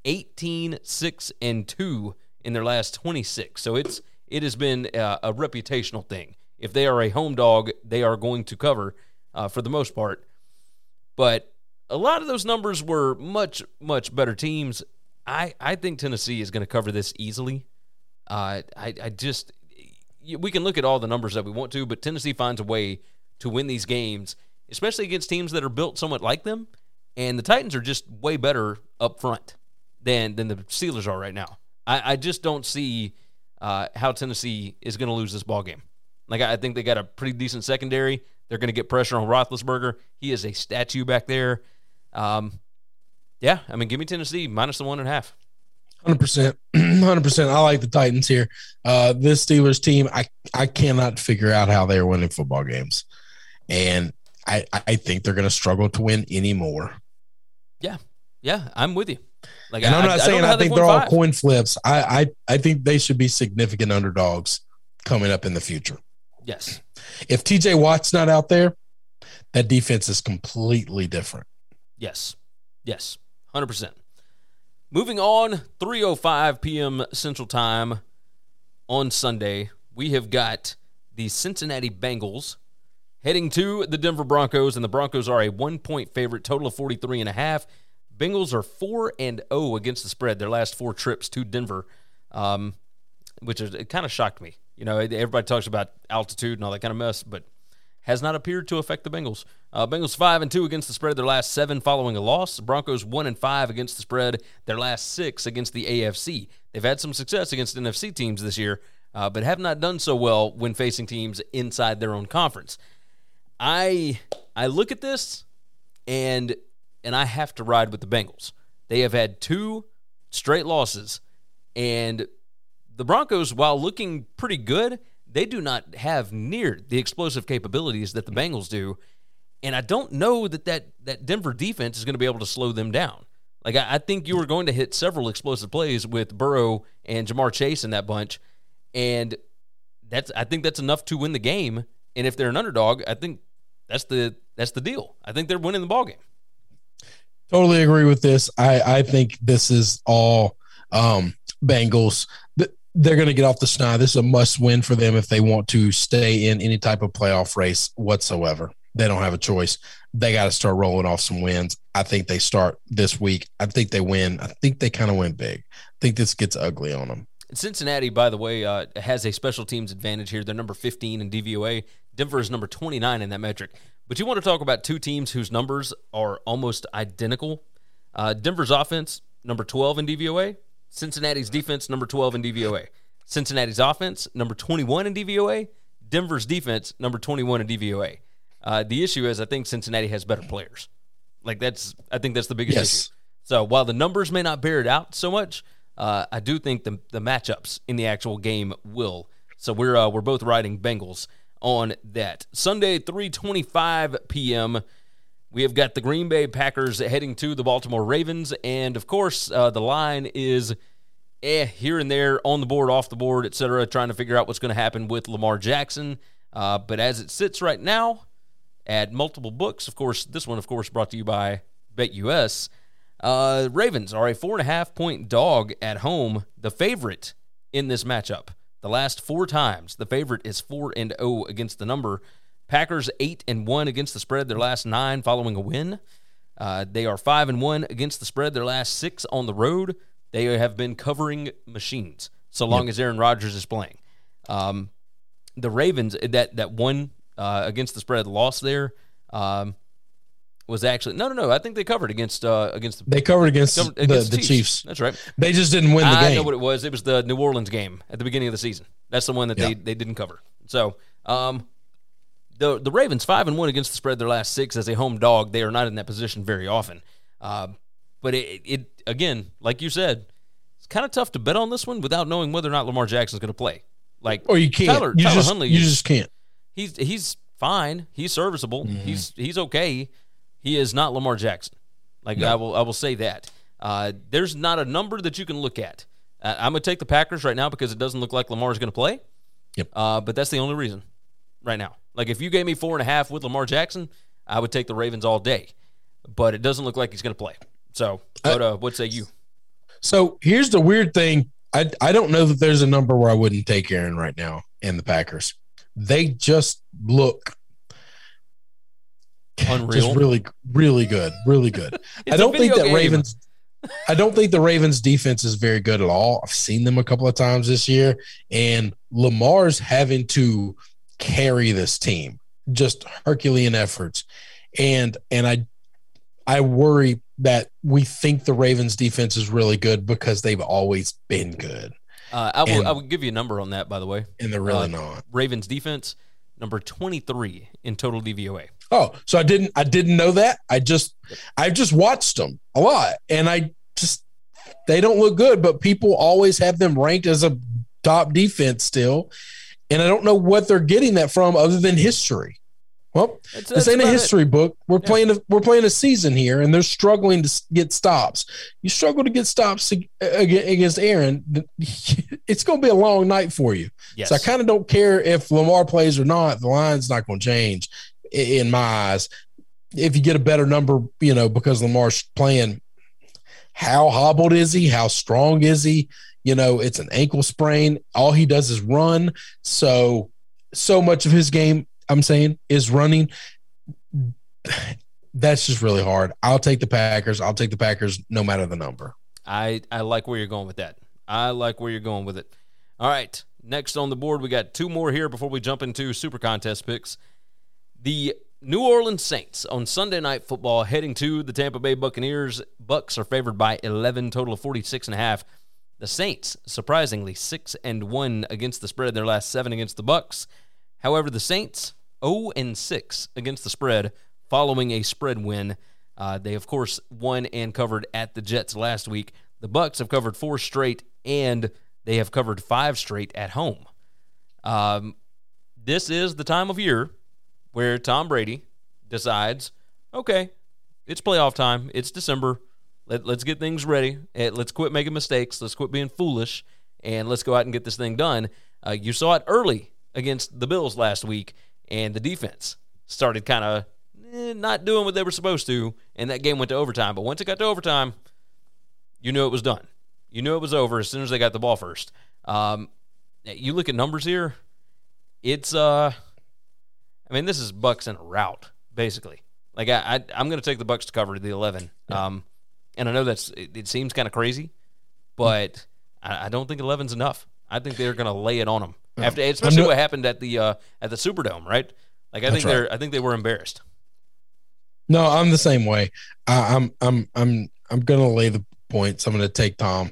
Speaker 5: 18-6-2 in their last 26. So it has been a reputational thing. If they are a home dog, they are going to cover for the most part. But a lot of those numbers were much, much better teams. I think Tennessee is going to cover this easily. We can look at all the numbers that we want to, but Tennessee finds a way to win these games, especially against teams that are built somewhat like them. And the Titans are just way better up front than the Steelers are right now. I just don't see how Tennessee is going to lose this ball game. Like, I think they got a pretty decent secondary. They're going to get pressure on Roethlisberger. He is a statue back there. Give me Tennessee minus the 1.5.
Speaker 6: 100%. 100%. I like the Titans here. This Steelers team, I cannot figure out how they're winning football games. And I think they're going to struggle to win anymore.
Speaker 5: Yeah, I'm with you. Like,
Speaker 6: and I'm not saying I think they're all coin flips. I think they should be significant underdogs coming up in the future.
Speaker 5: Yes.
Speaker 6: If TJ Watt's not out there, that defense is completely different.
Speaker 5: Yes, 100%. Moving on, 3:05 p.m. Central Time on Sunday, we have got the Cincinnati Bengals heading to the Denver Broncos, and the Broncos are a 1-point favorite, total of 43.5. Bengals are 4-0 against the spread their last 4 trips to Denver, which it kind of shocked me. Everybody talks about altitude and all that kind of mess, but has not appeared to affect the Bengals. Bengals 5-2 against the spread their last 7 following a loss. The Broncos 1-5 against the spread their last 6 against the AFC. They've had some success against NFC teams this year, but have not done so well when facing teams inside their own conference. I look at this, and I have to ride with the Bengals. They have had 2 straight losses, and the Broncos, while looking pretty good, they do not have near the explosive capabilities that the Bengals do, and I don't know that Denver defense is going to be able to slow them down. Like, I think you are going to hit several explosive plays with Burrow and Jamar Chase in that bunch, and I think that's enough to win the game. And if they're an underdog, I think that's the deal. I think they're winning the ballgame.
Speaker 6: Totally agree with this. I think this is all Bengals. They're going to get off the schneid. This is a must-win for them if they want to stay in any type of playoff race whatsoever. They don't have a choice. They got to start rolling off some wins. I think they start this week. I think they win. I think they kind of win big. I think this gets ugly on them.
Speaker 5: Cincinnati, by the way, has a special teams advantage here. They're number 15 in DVOA. Denver is number 29 in that metric. But you want to talk about 2 teams whose numbers are almost identical. Denver's offense, number 12 in DVOA. Cincinnati's defense, number 12 in DVOA. Cincinnati's offense, number 21 in DVOA. Denver's defense, number 21 in DVOA. The issue is I think Cincinnati has better players. I think that's the biggest issue. So while the numbers may not bear it out so much, I do think the matchups in the actual game will. So we're both riding Bengals on that. Sunday, 3:25 p.m., we have got the Green Bay Packers heading to the Baltimore Ravens, and, of course, the line is here and there, on the board, off the board, etc., trying to figure out what's going to happen with Lamar Jackson. But as it sits right now, at multiple books, of course, this one, of course, brought to you by BetUS, Ravens are a 4.5-point dog at home, the favorite in this matchup. The last 4 times, the favorite is 4-0 against the number. Packers 8-1 against the spread their last 9 following a win. They are 5-1 against the spread their last 6 on the road. They have been covering machines so long as Aaron Rodgers is playing. The Ravens, that one against the spread loss there was actually no. I think they covered against
Speaker 6: they covered against the Chiefs.
Speaker 5: That's right.
Speaker 6: They just didn't win the game.
Speaker 5: I know what it was. It was the New Orleans game at the beginning of the season. That's the one that they didn't cover. So the Ravens 5-1 against the spread their last 6 as a home dog. They are not in that position very often. But it again, like you said, it's kind of tough to bet on this one without knowing whether or not Lamar Jackson's going to play.
Speaker 6: Or you can't.
Speaker 5: Tyler Huntley, you just can't. He's fine. He's serviceable. Mm-hmm. He's okay. He is not Lamar Jackson. I will say that. There's not a number that you can look at. I'm going to take the Packers right now because it doesn't look like Lamar is going to play.
Speaker 6: Yep.
Speaker 5: But that's the only reason right now. Like, if you gave me 4.5 with Lamar Jackson, I would take the Ravens all day. But it doesn't look like he's going to play. So, what say you?
Speaker 6: So, here's the weird thing. I don't know that there's a number where I wouldn't take Aaron right now and the Packers. They just look
Speaker 5: unreal.
Speaker 6: Just really, really good. Really good. I don't think the Ravens defense is very good at all. I've seen them a couple of times this year, and Lamar's having to carry this team, just Herculean efforts. And I worry that we think the Ravens defense is really good because they've always been good.
Speaker 5: I will give you a number on that, by the way.
Speaker 6: And they're really not.
Speaker 5: Ravens defense, number 23 in total DVOA.
Speaker 6: Oh, so I didn't know that. I've just watched them a lot, and they don't look good, but people always have them ranked as a top defense still, and I don't know what they're getting that from other than history. Well, this ain't a history book. We're playing a season here, and they're struggling to get stops. You struggle to get stops against Aaron, it's going to be a long night for you.
Speaker 5: Yes.
Speaker 6: So I kind of don't care if Lamar plays or not. The line's not going to change in my eyes. If you get a better number, because Lamar's playing, how hobbled is he? How strong is he? It's an ankle sprain. All he does is run. So much of his game, I'm saying, is running. That's just really hard. I'll take the Packers. I'll take the Packers no matter the number.
Speaker 5: I like where you're going with that. I like where you're going with it. All right, next on the board, we got 2 more here before we jump into Super Contest picks. The New Orleans Saints on Sunday Night Football heading to the Tampa Bay Buccaneers. Bucs are favored by 11, total of 46.5. The Saints, surprisingly, 6-1 against the spread, their last 7 against the Bucs. However, the Saints, 0-6 against the spread following a spread win. They, of course, won and covered at the Jets last week. The Bucs have covered 4 straight, and they have covered 5 straight at home. This is the time of year where Tom Brady decides, okay, it's playoff time. It's December. Let's get things ready. Let's quit making mistakes. Let's quit being foolish, and let's go out and get this thing done. You saw it early against the Bills last week, and the defense started kind of not doing what they were supposed to, and that game went to overtime. But once it got to overtime, you knew it was done. You knew it was over as soon as they got the ball first. You look at numbers here, it's this is Bucs in a rout, basically. Like, I'm going to take the Bucs to cover the 11. Yeah. And I know it seems kind of crazy, but I don't think 11's enough. I think they're going to lay it on them after, especially what happened at the Superdome, right? Like, I think they were embarrassed.
Speaker 6: No, I'm the same way. I'm going to lay the points. I'm going to take Tom.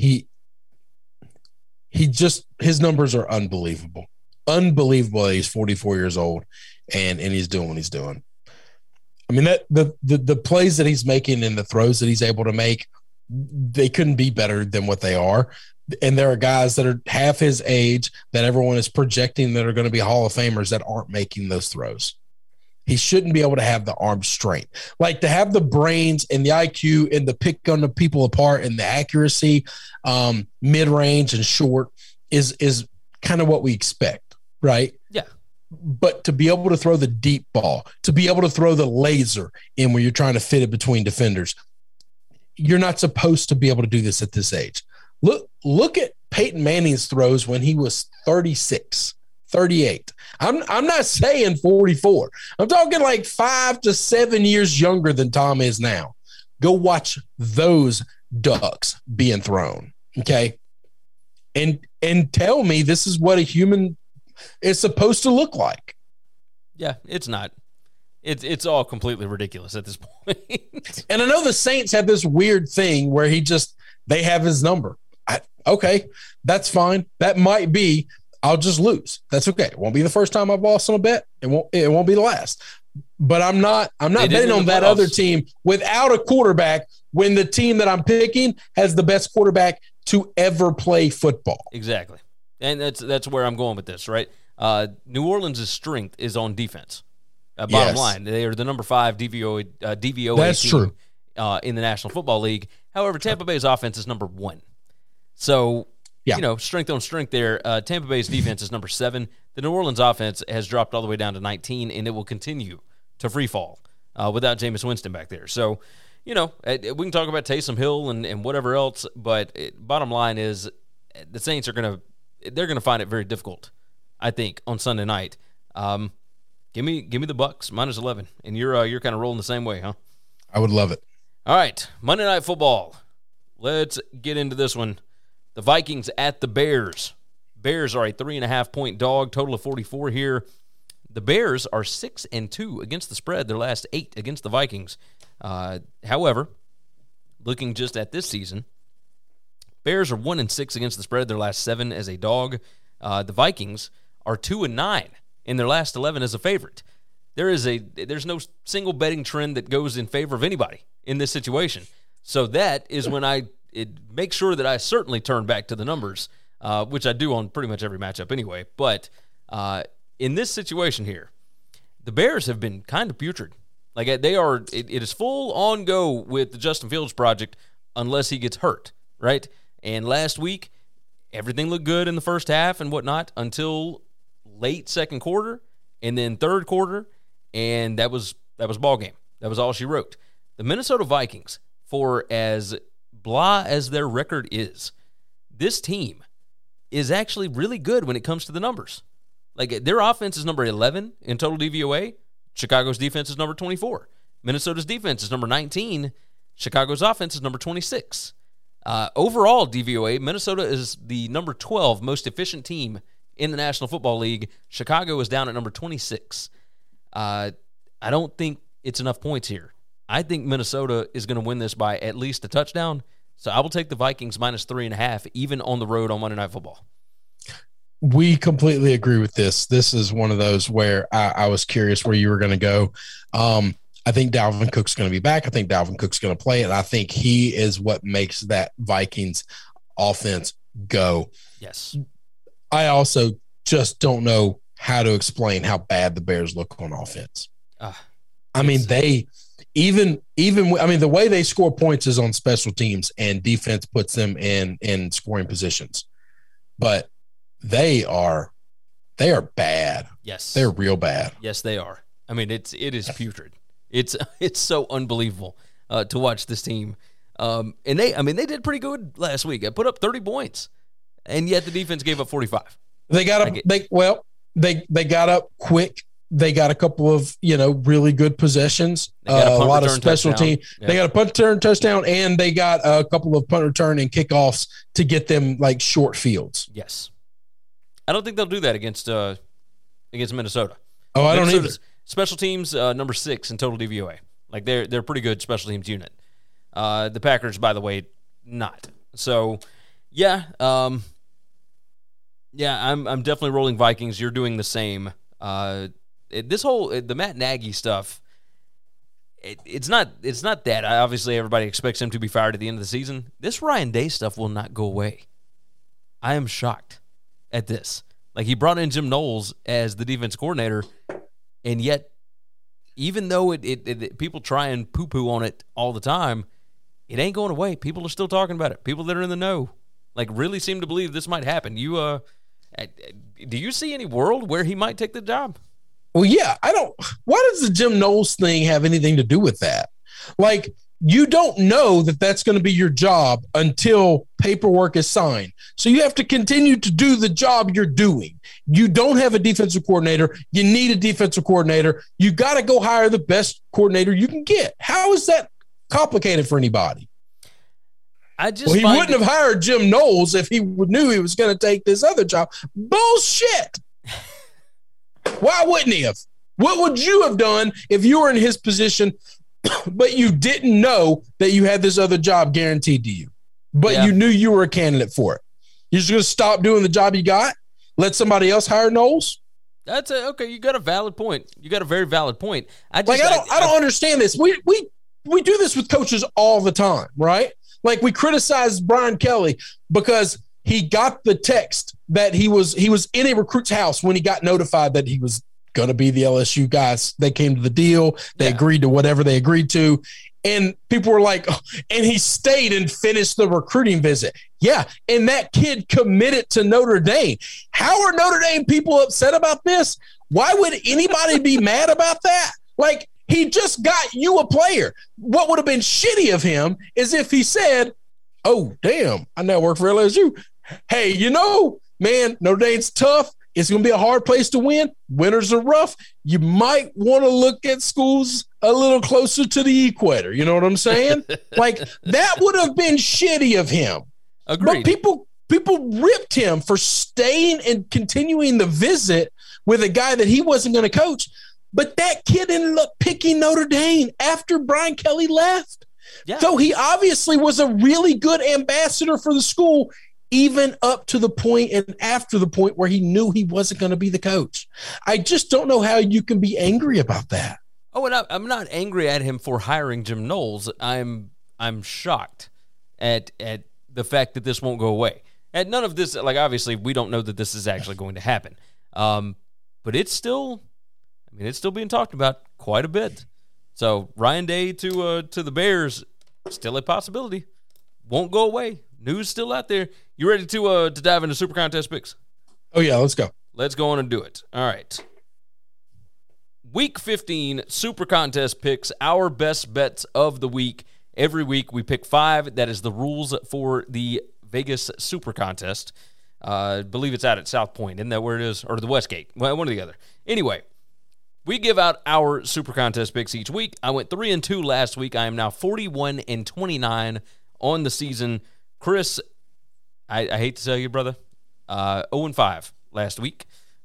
Speaker 6: His numbers are unbelievable. Unbelievable. He's 44 years old and he's doing what he's doing. I mean, that the plays that he's making and the throws that he's able to make, they couldn't be better than what they are. And there are guys that are half his age that everyone is projecting that are going to be Hall of Famers that aren't making those throws. He shouldn't be able to have the arm strength. Like, to have the brains and the IQ and the pick on the people apart and the accuracy, mid-range and short is kind of what we expect, right?
Speaker 5: Yeah.
Speaker 6: But to be able to throw the deep ball, to be able to throw the laser in when you're trying to fit it between defenders, you're not supposed to be able to do this at this age. Look at Peyton Manning's throws when he was 36, 38. I'm not saying 44. I'm talking like 5 to 7 years younger than Tom is now. Go watch those ducks being thrown, okay? And tell me this is what a human is supposed to look like.
Speaker 5: Yeah, it's not. It's all completely ridiculous at this point.
Speaker 6: And I know the Saints have this weird thing where they have his number. Okay, that's fine. That might be. I'll just lose. That's okay. It won't be the first time I've lost on a bet. It won't be the last. But I'm not betting on that other team without a quarterback when the team that I'm picking has the best quarterback to ever play football.
Speaker 5: Exactly. And that's where I'm going with this, right? New Orleans' strength is on defense. Bottom line, they are the number 5 DVOA
Speaker 6: that's
Speaker 5: team
Speaker 6: true.
Speaker 5: In the National Football League. However, Tampa Bay's offense is number 1. So, strength on strength there. Tampa Bay's defense is number 7. The New Orleans offense has dropped all the way down to 19, and it will continue to free fall without Jameis Winston back there. So, we can talk about Taysom Hill and whatever else, but bottom line is the Saints are going to find it very difficult, I think, on Sunday night. Give me the Bucs -11, and you're kind of rolling the same way, huh?
Speaker 6: I would love it.
Speaker 5: All right, Monday Night Football. Let's get into this one. The Vikings at the Bears. Bears are a 3.5-point dog, total of 44 here. The Bears are 6-2 against the spread, their last 8 against the Vikings. However, looking just at this season, Bears are 1-6 against the spread, their last 7 as a dog. The Vikings are 2-9 in their last 11 as a favorite. There's no single betting trend that goes in favor of anybody in this situation. So that is when it makes sure that I certainly turn back to the numbers, which I do on pretty much every matchup anyway. But in this situation here, the Bears have been kind of putrid. Like, they are, it is full on go with the Justin Fields project unless he gets hurt, right? And last week, everything looked good in the first half and whatnot until late second quarter and then third quarter, and that was ball game. That was all she wrote. The Minnesota Vikings, for as blah as their record is, this team is actually really good when it comes to the numbers. Like, their offense is number 11 in total DVOA. Chicago's defense is number 24. Minnesota's defense is number 19. Chicago's offense is number 26. Overall DVOA, Minnesota is the number 12 most efficient team in the National Football League. Chicago is down at number 26. I don't think it's enough points here. I think Minnesota is going to win this by at least a touchdown. So I will take the Vikings minus 3.5, even on the road on Monday Night Football.
Speaker 6: We completely agree with this. This is one of those where I was curious where you were going to go. I think Dalvin Cook's going to be back. I think Dalvin Cook's going to play, and I think he is what makes that Vikings offense go.
Speaker 5: Yes.
Speaker 6: I also just don't know how to explain how bad the Bears look on offense. I mean, the way they score points is on special teams, and defense puts them in scoring positions. But they are bad.
Speaker 5: Yes.
Speaker 6: They're real bad.
Speaker 5: Yes, they are. I mean, it is putrid. It's so unbelievable to watch this team. And they did pretty good last week. They put up 30 points, and yet the defense gave up 45.
Speaker 6: They got up. They got up quick. They got a couple of really good possessions. A lot of special team. Yeah. They got a punt return touchdown, and they got a couple of punt return and kickoffs to get them like short fields.
Speaker 5: Yes, I don't think they'll do that against Minnesota.
Speaker 6: Oh, I don't either.
Speaker 5: Special teams number 6 in total DVOA. Like they're a pretty good special teams unit. The Packers, by the way, not. So, yeah, I'm definitely rolling Vikings. You're doing the same. The Matt Nagy stuff. It's not that. Obviously, everybody expects him to be fired at the end of the season. This Ryan Day stuff will not go away. I am shocked at this. Like, he brought in Jim Knowles as the defense coordinator, and yet, even though it people try and poo-poo on it all the time, it ain't going away. People are still talking about it. People that are in the know, like, really seem to believe this might happen. Do you see any world where he might take the job?
Speaker 6: Well, yeah, I don't. Why does the Jim Knowles thing have anything to do with that? Like, you don't know that that's going to be your job until paperwork is signed. So you have to continue to do the job you're doing. You don't have a defensive coordinator. You need a defensive coordinator. You got to go hire the best coordinator you can get. How is that complicated for anybody? He wouldn't have hired Jim Knowles if he knew he was going to take this other job. Bullshit. Why wouldn't he have? What would you have done if you were in his position, but you didn't know that you had this other job guaranteed to you, but you knew you were a candidate for it? You're just going to stop doing the job you got? Let somebody else hire Knowles?
Speaker 5: That's okay. You got a valid point. You got a very valid point. I
Speaker 6: don't understand this. We do this with coaches all the time, right? Like, we criticize Brian Kelly because he got the text that he was in a recruit's house when he got notified that he was going to be the LSU guys. They came to the deal. They agreed to whatever they agreed to. And people were like, oh, and he stayed and finished the recruiting visit. Yeah, and that kid committed to Notre Dame. How are Notre Dame people upset about this? Why would anybody be mad about that? Like, he just got you a player. What would have been shitty of him is if he said, oh, damn, I now work for LSU. Hey, man, Notre Dame's tough. It's going to be a hard place to win. Winters are rough. You might want to look at schools a little closer to the equator. You know what I'm saying? Like, that would have been shitty of him.
Speaker 5: Agreed.
Speaker 6: But people ripped him for staying and continuing the visit with a guy that he wasn't going to coach. But that kid ended up picking Notre Dame after Brian Kelly left. Yeah. So he obviously was a really good ambassador for the school, even up to the point and after the point where he knew he wasn't going to be the coach. I just don't know how you can be angry about that.
Speaker 5: Oh, and I'm not angry at him for hiring Jim Knowles. I'm shocked at the fact that this won't go away. And none of this, like, obviously we don't know that this is actually going to happen. But it's still being talked about quite a bit. So Ryan Day to the Bears, still a possibility. Won't go away. News still out there. You ready to dive into Super Contest picks?
Speaker 6: Oh, yeah, let's go.
Speaker 5: Let's go on and do it. All right. Week 15 Super Contest picks, our best bets of the week. Every week we pick 5. That is the rules for the Vegas Super Contest. I believe it's out at South Point. Isn't that where it is? Or the Westgate. One or the other. Anyway, we give out our Super Contest picks each week. I went 3-2 last week. I am now 41-29 on the season. Chris, I hate to tell you, brother, 0-5 last week.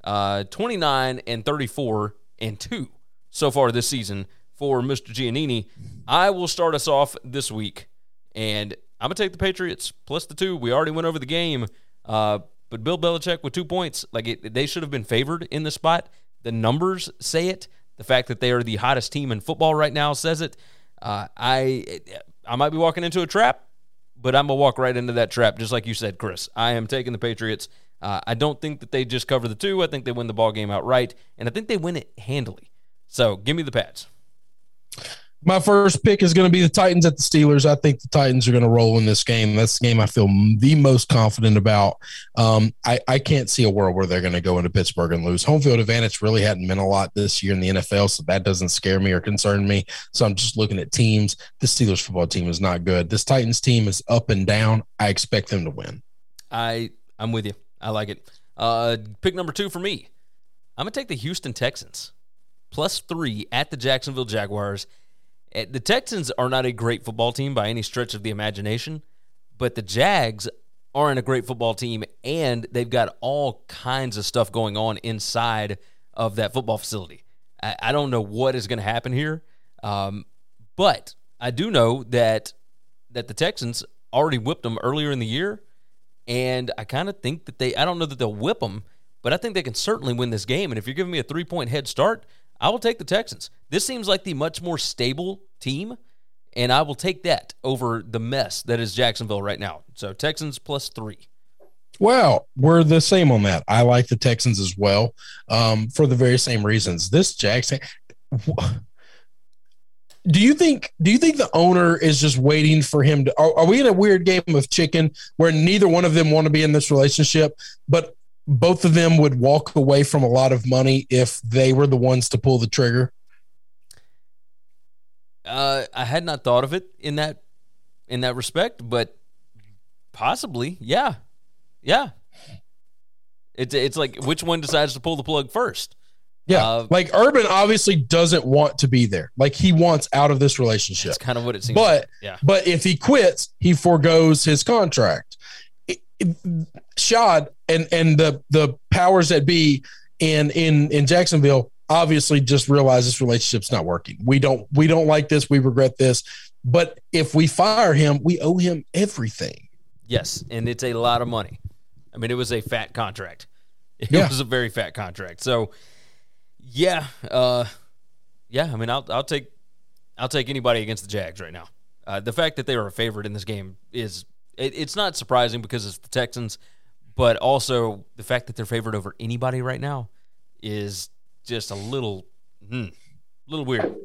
Speaker 5: 29-34-2 so far this season for Mr. Giannini. I will start us off this week, and I'm going to take the Patriots plus the 2. We already went over the game, but Bill Belichick with 2 points. They should have been favored in this spot. The numbers say it. The fact that they are the hottest team in football right now says it. I might be walking into a trap, but I'm going to walk right into that trap, just like you said, Chris. I am taking the Patriots. I don't think that they just cover the 2. I think they win the ball game outright, and I think they win it handily. So give me the Pats.
Speaker 6: My first pick is going to be the Titans at the Steelers. I think the Titans are going to roll in this game. That's the game I feel the most confident about. I can't see a world where they're going to go into Pittsburgh and lose. Home field advantage really hadn't meant a lot this year in the NFL, so that doesn't scare me or concern me. So I'm just looking at teams. The Steelers football team is not good. This Titans team is up and down. I expect them to win.
Speaker 5: I'm with you. I like it. Pick number 2 for me. I'm going to take the Houston Texans. Plus 3 at the Jacksonville Jaguars. The Texans are not a great football team by any stretch of the imagination, but the Jags aren't a great football team, and they've got all kinds of stuff going on inside of that football facility. I don't know what is going to happen here, but I do know that the Texans already whipped them earlier in the year, and I kind of think that I don't know that they'll whip them, but I think they can certainly win this game, and if you're giving me a 3-point head start, I will take the Texans. This seems like the much more stable team, and I will take that over the mess that is Jacksonville right now. So Texans plus 3.
Speaker 6: Well, we're the same on that. I like the Texans as well for the very same reasons. This Jackson, do you think the owner is just waiting for him to? Are we in a weird game of chicken where neither one of them want to be in this relationship, but both of them would walk away from a lot of money if they were the ones to pull the trigger?
Speaker 5: I had not thought of it in that respect, but possibly, yeah. It's like which one decides to pull the plug first.
Speaker 6: Yeah, like Urban obviously doesn't want to be there. Like he wants out of this relationship.
Speaker 5: That's kind of what it seems.
Speaker 6: But
Speaker 5: like. Yeah.
Speaker 6: But if he quits, he forgoes his contract. Shad and the powers that be in Jacksonville obviously just realize this relationship's not working. We don't like this. We regret this. But if we fire him, we owe him everything.
Speaker 5: Yes, and it's a lot of money. I mean, it was a fat contract. It was a very fat contract. So, yeah. I mean, I'll take anybody against the Jags right now. The fact that they are a favorite in this game is it's not surprising because it's the Texans, but also the fact that they're favored over anybody right now is just a little weird.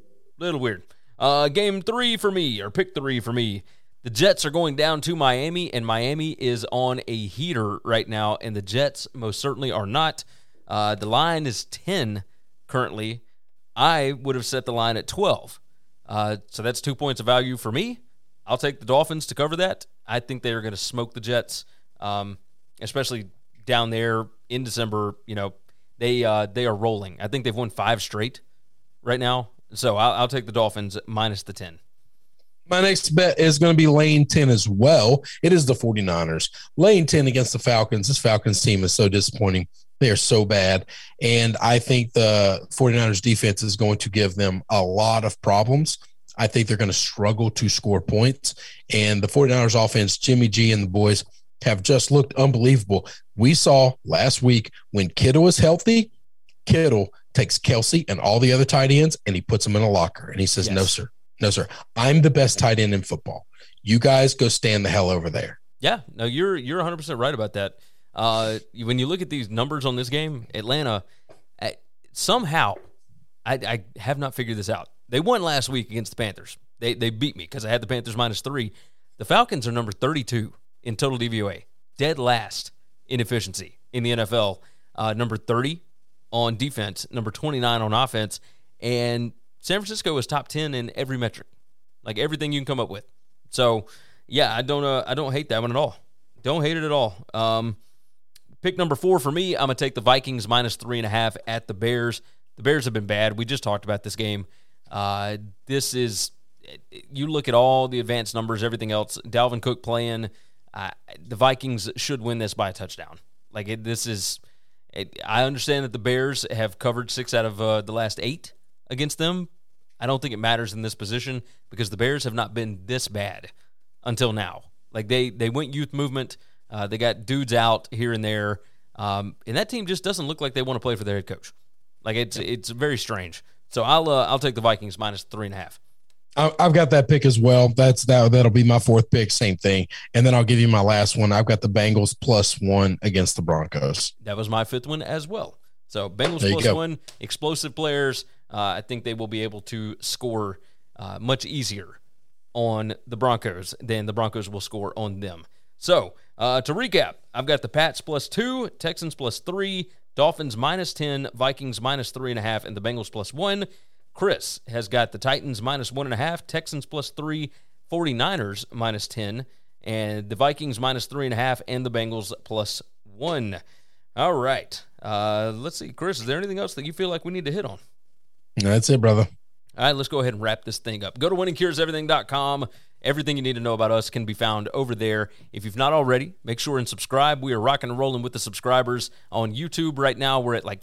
Speaker 5: Game 3 for me, or pick 3 for me. The Jets are going down to Miami, and Miami is on a heater right now, and the Jets most certainly are not. The line is 10 currently. I would have set the line at 12. So that's 2 points of value for me. I'll take the Dolphins to cover that. I think they are going to smoke the Jets, especially down there in December. You know, they are rolling. I think they've won 5 straight right now. So I'll take the Dolphins minus the 10.
Speaker 6: My next bet is going to be lane 10 as well. It is the 49ers. Lane 10 against the Falcons. This Falcons team is so disappointing. They are so bad. And I think the 49ers defense is going to give them a lot of problems. I think they're going to struggle to score points. And the 49ers offense, Jimmy G and the boys have just looked unbelievable. We saw last week when Kittle is healthy, Kittle takes Kelsey and all the other tight ends and he puts them in a locker. And he says, yes. No, sir. I'm the best tight end in football. You guys go stand the hell over there.
Speaker 5: Yeah, no, you're 100% right about that. When you look at these numbers on this game, Atlanta, somehow, I have not figured this out. They won last week against the Panthers. They beat me because I had the Panthers minus 3. The Falcons are number 32 in total DVOA, dead last in efficiency in the NFL, number 30 on defense, number 29 on offense, and San Francisco is top 10 in every metric, like everything you can come up with. So, yeah, I don't hate that one at all. Don't hate it at all. Pick number 4 for me, I'm going to take the Vikings minus 3.5 at the Bears. The Bears have been bad. We just talked about this game. This is, you look at all the advanced numbers, everything else, Dalvin Cook playing, the Vikings should win this by a touchdown. I understand that the Bears have covered 6 out of the last 8 against them. I don't think it matters in this position because the Bears have not been this bad until now. Like they went youth movement. They got dudes out here and there. And that team just doesn't look like they want to play for their head coach. Like it's very strange. So I'll take the Vikings minus 3.5.
Speaker 6: I've got that pick as well. That'll be my fourth pick. Same thing. And then I'll give you my last one. I've got the Bengals +1 against the Broncos.
Speaker 5: That was my fifth one as well. So Bengals +1, explosive players. I think they will be able to score much easier on the Broncos than the Broncos will score on them. So to recap, I've got the Pats +2, Texans +3, Dolphins -10, Vikings -3.5, and the Bengals +1. Chris has got the Titans -1.5, Texans +3, 49ers -10, and the Vikings -3.5, and the Bengals +1. All right. Let's see. Chris, is there anything else that you feel like we need to hit on?
Speaker 6: That's it, brother.
Speaker 5: All right, let's go ahead and wrap this thing up. Go to winningcureseverything.com. Everything you need to know about us can be found over there. If you've not already, make sure and subscribe. We are rocking and rolling with the subscribers on YouTube right now. We're at like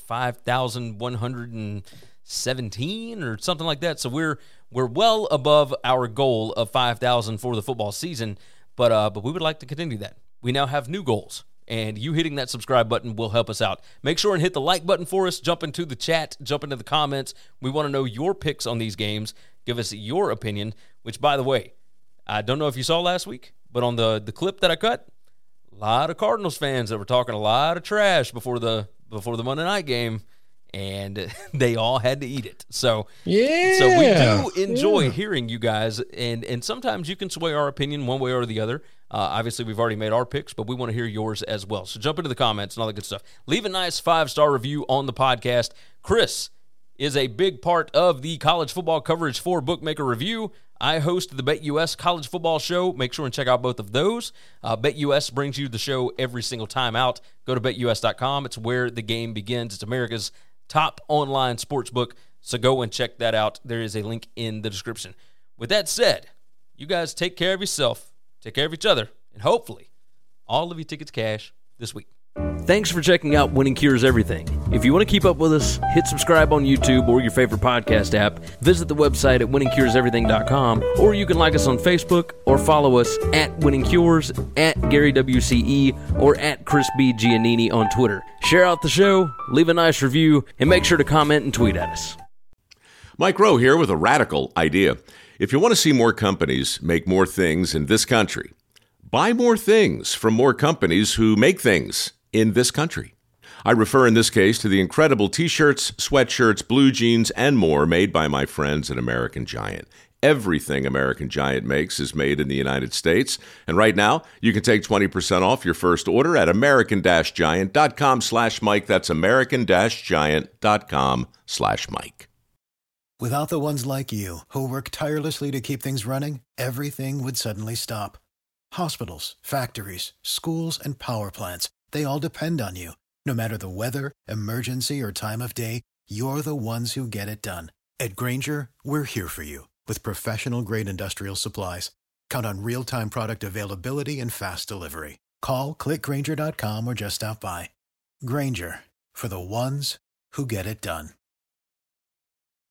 Speaker 5: 5,117 or something like that. So we're well above our goal of 5,000 for the football season, but we would like to continue that. We now have new goals, and you hitting that subscribe button will help us out. Make sure and hit the like button for us. Jump into the chat. Jump into the comments. We want to know your picks on these games. Give us your opinion, which, by the way, I don't know if you saw last week, but on the clip that I cut, a lot of Cardinals fans that were talking a lot of trash before the Monday night game, and they all had to eat it. So we do enjoy hearing you guys, and sometimes you can sway our opinion one way or the other. Obviously, we've already made our picks, but we want to hear yours as well. So jump into the comments and all that good stuff. Leave a nice 5-star review on the podcast. Chris is a big part of the college football coverage for Bookmaker Review. I host the BetUS College Football Show. Make sure and check out both of those. BetUS brings you the show every single time out. Go to BetUS.com. It's where the game begins. It's America's top online sports book, so go and check that out. There is a link in the description. With that said, you guys take care of yourself, take care of each other, and hopefully all of your tickets cash this week. Thanks for checking out Winning Cures Everything. If you want to keep up with us, hit subscribe on YouTube or your favorite podcast app. Visit the website at winningcureseverything.com, or you can like us on Facebook or follow us at Winning Cures, at Gary WCE, or at Chris B. Giannini on Twitter. Share out the show, leave a nice review, and make sure to comment and tweet at us.
Speaker 13: Mike Rowe here with a radical idea. If you want to see more companies make more things in this country, buy more things from more companies who make things in this country. I refer in this case to the incredible t-shirts, sweatshirts, blue jeans, and more made by my friends at American Giant. Everything American Giant makes is made in the United States. And right now, you can take 20% off your first order at american-giant.com/Mike. That's american-giant.com/Mike.
Speaker 7: Without the ones like you, who work tirelessly to keep things running, everything would suddenly stop. Hospitals, factories, schools, and power plants, they all depend on you. No matter the weather, emergency, or time of day, you're the ones who get it done. At Grainger, we're here for you with professional-grade industrial supplies. Count on real-time product availability and fast delivery. Call, click Grainger.com, or just stop by. Grainger, for the ones who get it done.